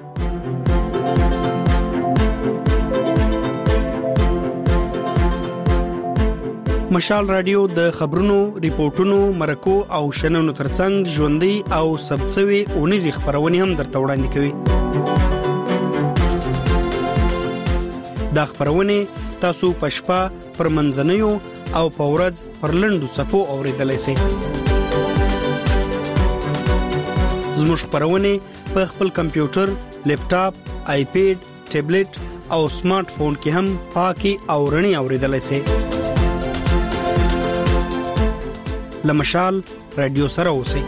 Speaker 18: مشال رادیو د خبرونو، ریپورتونو، مرکو او شننو ترڅنګ ژوندۍ او ثبتسوي اونیزي خبرونه هم درته وړاندې کوي. دا خبرونه تاسو په شپه پر منځنیو او په ورځ پر لنډو صفو اوریدلای شئ. زموږ خبرونه په خپل کمپیوټر، لیپټاپ، آیپیډ، ټابلیټ او سمارټ فون کې هم پاکي او رڼي اوریدلای شئ. لمشال رادیو سره اوسئ.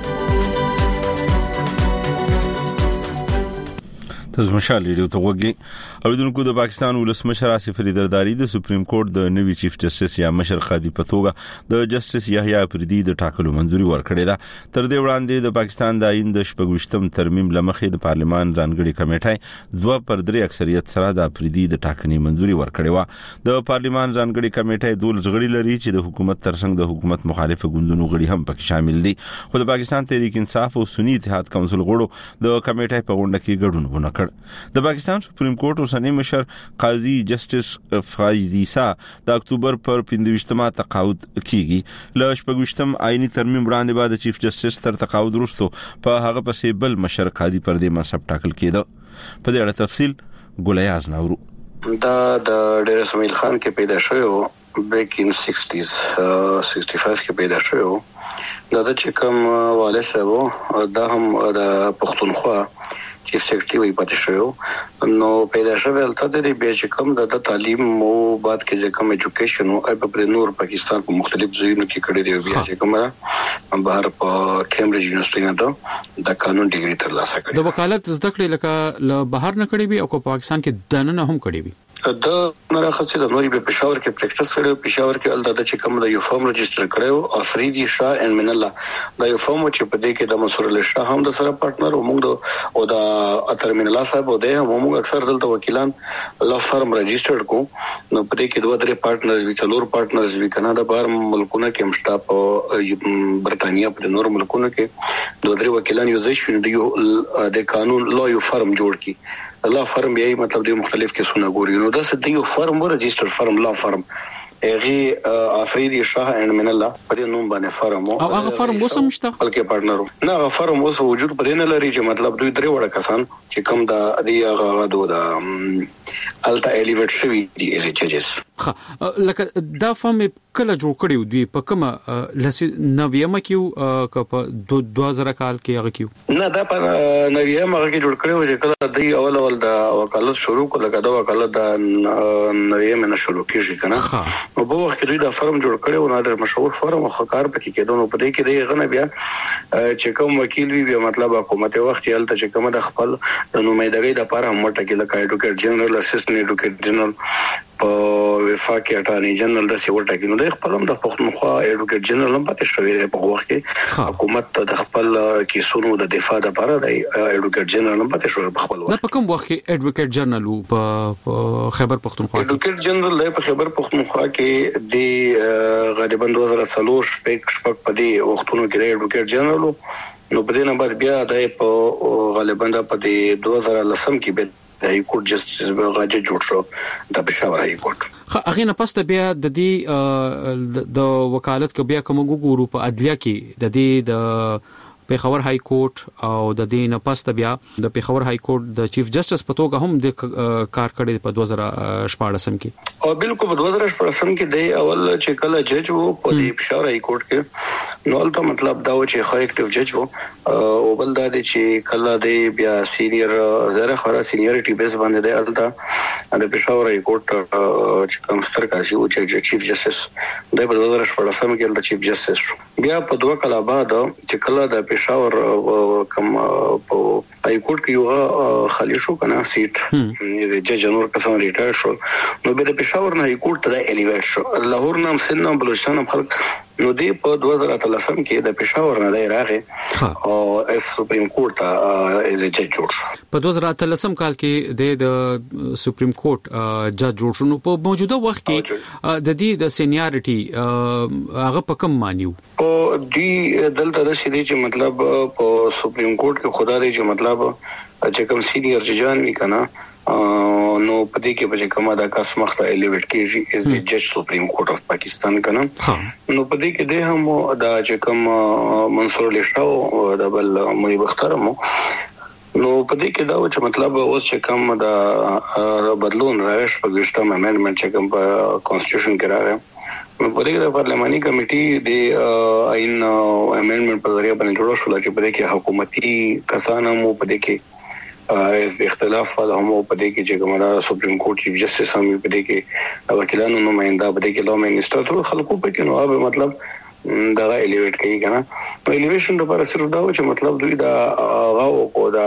Speaker 1: تاسو مشال ریډیو ته وګورئ. اوریدونکو د پاکستان ولسمشر آصف علي زرداری د سپریم کورټ د نوي چیف جسټس یا مشر قاضي په توګه د جسټس یحیی افریدي د ټاکلو منځوري ورکړې ده. تر دې وړاندې د پاکستان د آئین د 28م ترمیم لمخې د پارلمان ځانګړي کمیټه 2/3 اکثریت سره د افریدي د ټاکنې منځوري ورکړې و. د پارلمان ځانګړي کمیټه 12 غړي لري چې د حکومت ترڅنګ د حکومت مخالف ګوندونو غړي هم پکې شامل دي. خو د پاکستان تحریک انصاف او سنی اتحاد کونسل غړو د کمیټې په غونډه کې ګډون ونه کړ. د پاکستان سپریم کورټ اوسنی مشر قاضي جسټس فایزیسا د اکتوبر پر 15مه تقاعد کیږي. له 28م آئینی ترمیم وړاندې بعد چیف جسټس تر تقاعد وروسته په هغه پسې بل مشر قاضي پر دې منصب ټاکل کېده. په دې اړه تفصیل ګولیاز نورو.
Speaker 19: دا د ډیر اسماعیل خان کې پیدا شوی بیک ان 60s 65 کې پیدا شوی دا چې کوم والد صاحب دا هم د پښتونخوا چیف سیکرټری وي پاتې شو نو پیدا شوی الته د بیا چې کوم د تعلیم او بعد کې چې کوم ایجوکیشن او په نور پاکستان په مختلف ځایونو کې کړی دی بیا چې کومه بهر په کیمبرج یونیورسيټي نه د قانون ډیګري ترلاسه کړې.
Speaker 2: د وکالت زده کړې لکه له بهر نه کړې وي او په پاکستان کې دننه هم کړې وي.
Speaker 19: د نراخصي د نوري په پېښور کې پریکټس کړو. پېښور کې الته چې کوم د یو فارم رجسٹر کړو افریدي شاه ان من الله د یو فارم چې په دې کې د مسعود الله شاه هم د سره پارټنر او موږ او د اترمن الله صاحب او د موږ اکثر دلته وکیلان لا فارم رجسٹر کو نو په دې کې دوه درې پارټنرز وی څلور پارټنرز وی کنه د بهر ملکونو کې مشتا په برتانیا په نور ملکونو کې دوه درې وکیلان یو ځای شو د قانون لا یو فارم جوړ کی لا فارم یې مطلب د مختلف کیسونه ګوري نو دا د یو فارم رجسٹر فارم لا فارم اغي افریدي شاه ان من الله په دې نوم باندې فارم
Speaker 2: او هغه فارم وسم شته
Speaker 19: بلکې پارټنرو نه هغه فارم وسو وجود پرې نه لري چې مطلب دوی درې وړه کسان چې کوم د هغه د الټا الیویټ شوی دی از ججز
Speaker 2: لکه دا فارم کله جوړ کړیو دوی په کومه نویمه کې په 2000 کال کې هغه کې
Speaker 19: نه دا په نویمه کې جوړ کړیو چې کله د اول د وکالت شروع کړه لکه د وکالت د نویمه نه شروع کیږي کنه نو په وخت کې دوی دا فارم جوړ کړیو نو د مشهور فارم خکار پکې کېدو نو په دې کې دی غنه بیا چې کوم وکیل وی بیا مطلب حکومت وخت یې الته چې کوم د خپل نمائندګۍ د لپاره هم ټکی لکه ایډوکیټ جنرال اسسټنټ ایډوکیټ جنرال په وفاق اټارنی جنرال د سیوټا کې نو د خپلم د پښتونخوا ایډوکیټ جنرال هم پاتې شوی دی په وخت کې حکومت د خپل کیسونو د دفاع لپاره د ایډوکیټ جنرال هم پاتې شوی په خپل وخت
Speaker 2: په کوم وخت کې ایډوکیټ جنرال په خیبر پښتونخوا
Speaker 19: ایډوکیټ جنرال په خیبر پښتونخوا کې د غالبا 2003 شپږ په دې وختونو کې ایډوکیټ جنرال نو په دې نمبر بیا د په غالبا په 2010 کې به د هایکورټ جسټس به غاجه جوړ شو د پېښور هایکورټ
Speaker 2: هغه نه پسته بیا د دې د وکالت کې بیا کوم ګورو په عدلیه کې د دې د پېښور های کورټ او د دې نه پسته بیا د پېښور های کورټ د چیف جسټس په توګه هم د کار کړی په 2014 کې
Speaker 19: او بالکل په 2014 کې د اول چې کله جج وو په پېښور های کورټ کې نو البته مطلب دا و چې خو اکټیو جج وو او بل دا چې کله د بیا سینیئر زره خورا سینیئرټي بیس باندې د البته د پېښور های کورټ چې کوم سترګاشي و چې چیف جسټس د 2014 کې د چیف جسټس بیا په 2 کال بعد چې کله د پېښور کوم په های کورټ کې یو خالی شو کنه سیټ د جج نور کسان ریټایر شو نو به د پېښور نه های کورټ ته الیویټ شو لاهور نام سن نام بلوچستان هم خلک نو دی په 2013 کې د پېښور نه دی راغی او سپریم کورټ ته از جج جوړ شو
Speaker 2: په 2013 کال کې د سپریم کورټ جج جوړ شو نو په موجوده وخت کې د دې د سینیارټي هغه په کوم معنی
Speaker 19: په دې دلته د سړي چې مطلب په سپریم کورټ کې خدای دې چې مطلب چې کوم سینیئر ججان وی کنه نو په دې کې به کومه د کس مخته الیویټ کیږي از جج سپریم کورټ اف پاکستان کنه نو په دې کې د هم د چې کوم منصور لښتاو د بل مې بخترمو نو په دې کې دا چې مطلب اوس چې کوم د بدلون راوښ په ګشتم امندمنت چې کوم په کانسټیټیوشن کې راغی نو په دې د پارلماني کمیټي د آئین امندمنت په ذریعہ باندې جوړ شو چې په دې کې حکومتي کسان هم په دې کې از به اختلاف فل هم په دې کې چې کومه سپریم کورټ چیف جسټس هم په دې کې وکیلانو نمائنده په دې کې لو منسٹر ټول خلکو په کې نو هغه مطلب دا الیویټ کوي کنه نو الیویشن لپاره صرف دا چې مطلب دوی دا غاو کو دا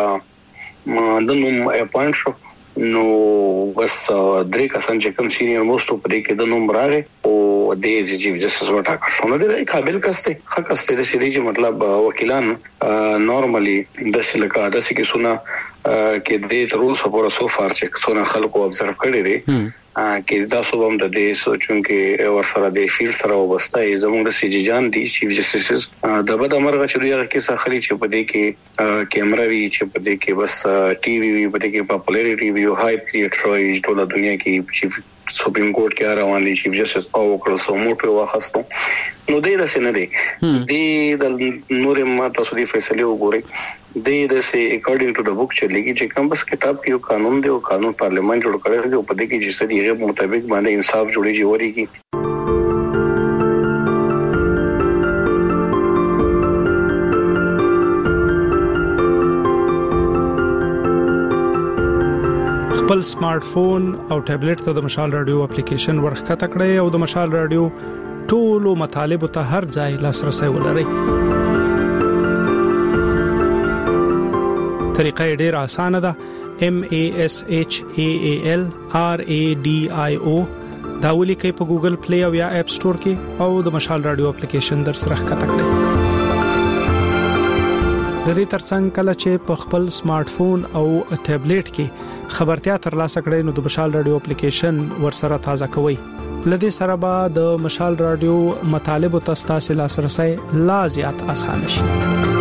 Speaker 19: د نوم اپاینټ شو نو بس درې کسان چې کوم سینیئر موست په دې کې د نوم راغی او د چیف جسټس وټاکل شو نو د قابل کسته حق است د سړي چې مطلب وکیلان نورمالي د سلکا د سې کې سونه کې د تر اوسه پورې سو فار چې څونه خلکو ابزرو کړی دي کې تاسو هم د دې سوچون کې ورسره د فیلډ سره وبستای زموږ د سي جی جان دي چیف جسټس د بد امرغه چې دوی کې ساخري چې په دې کې کیمرا وی چې په دې کې بس ټي وی وی په دې کې پاپولارټي وی او هاي پیټروي ټول دنیا کې چیف سپریم کورټ کې روان دي چیف جسټس او کړو سو موټو واخستو نو دې رسې نه دي د نورې ما تاسو دې فیصله وګورئ د سه اکارډینګ ټو د بوک چې لګي چې کوم بس کتاب کې یو قانون دی او قانون پارلیمنت جوړ کړی دی او په دې کې چې سړي غو مطابق باندې انصاف جوړي جوړي کی
Speaker 3: خپل سمارټ فون او ټابلیټ ته د مشال رادیو اپلیکیشن ورخکته کړئ او د مشال رادیو ټولو مطالب ته هر ځای لاسرسي ولرئ طریقه ډیره اسانه ده MASHAAL RADIO دا ولیکئ په ګوګل پلی او یا اپ سٹور کې او د مشال رادیو اپلیکیشن در سره ښکته کړئ د دې ترڅنګ کله چې په خپل سمارټ فون او ټابلیټ کې خبرتیا ترلاسه کړئ نو د مشال رادیو اپلیکیشن ورسره تازه کوئ لدې سره به د مشال رادیو مطالب او تاسو لاسرسي لا زیات اسانه شي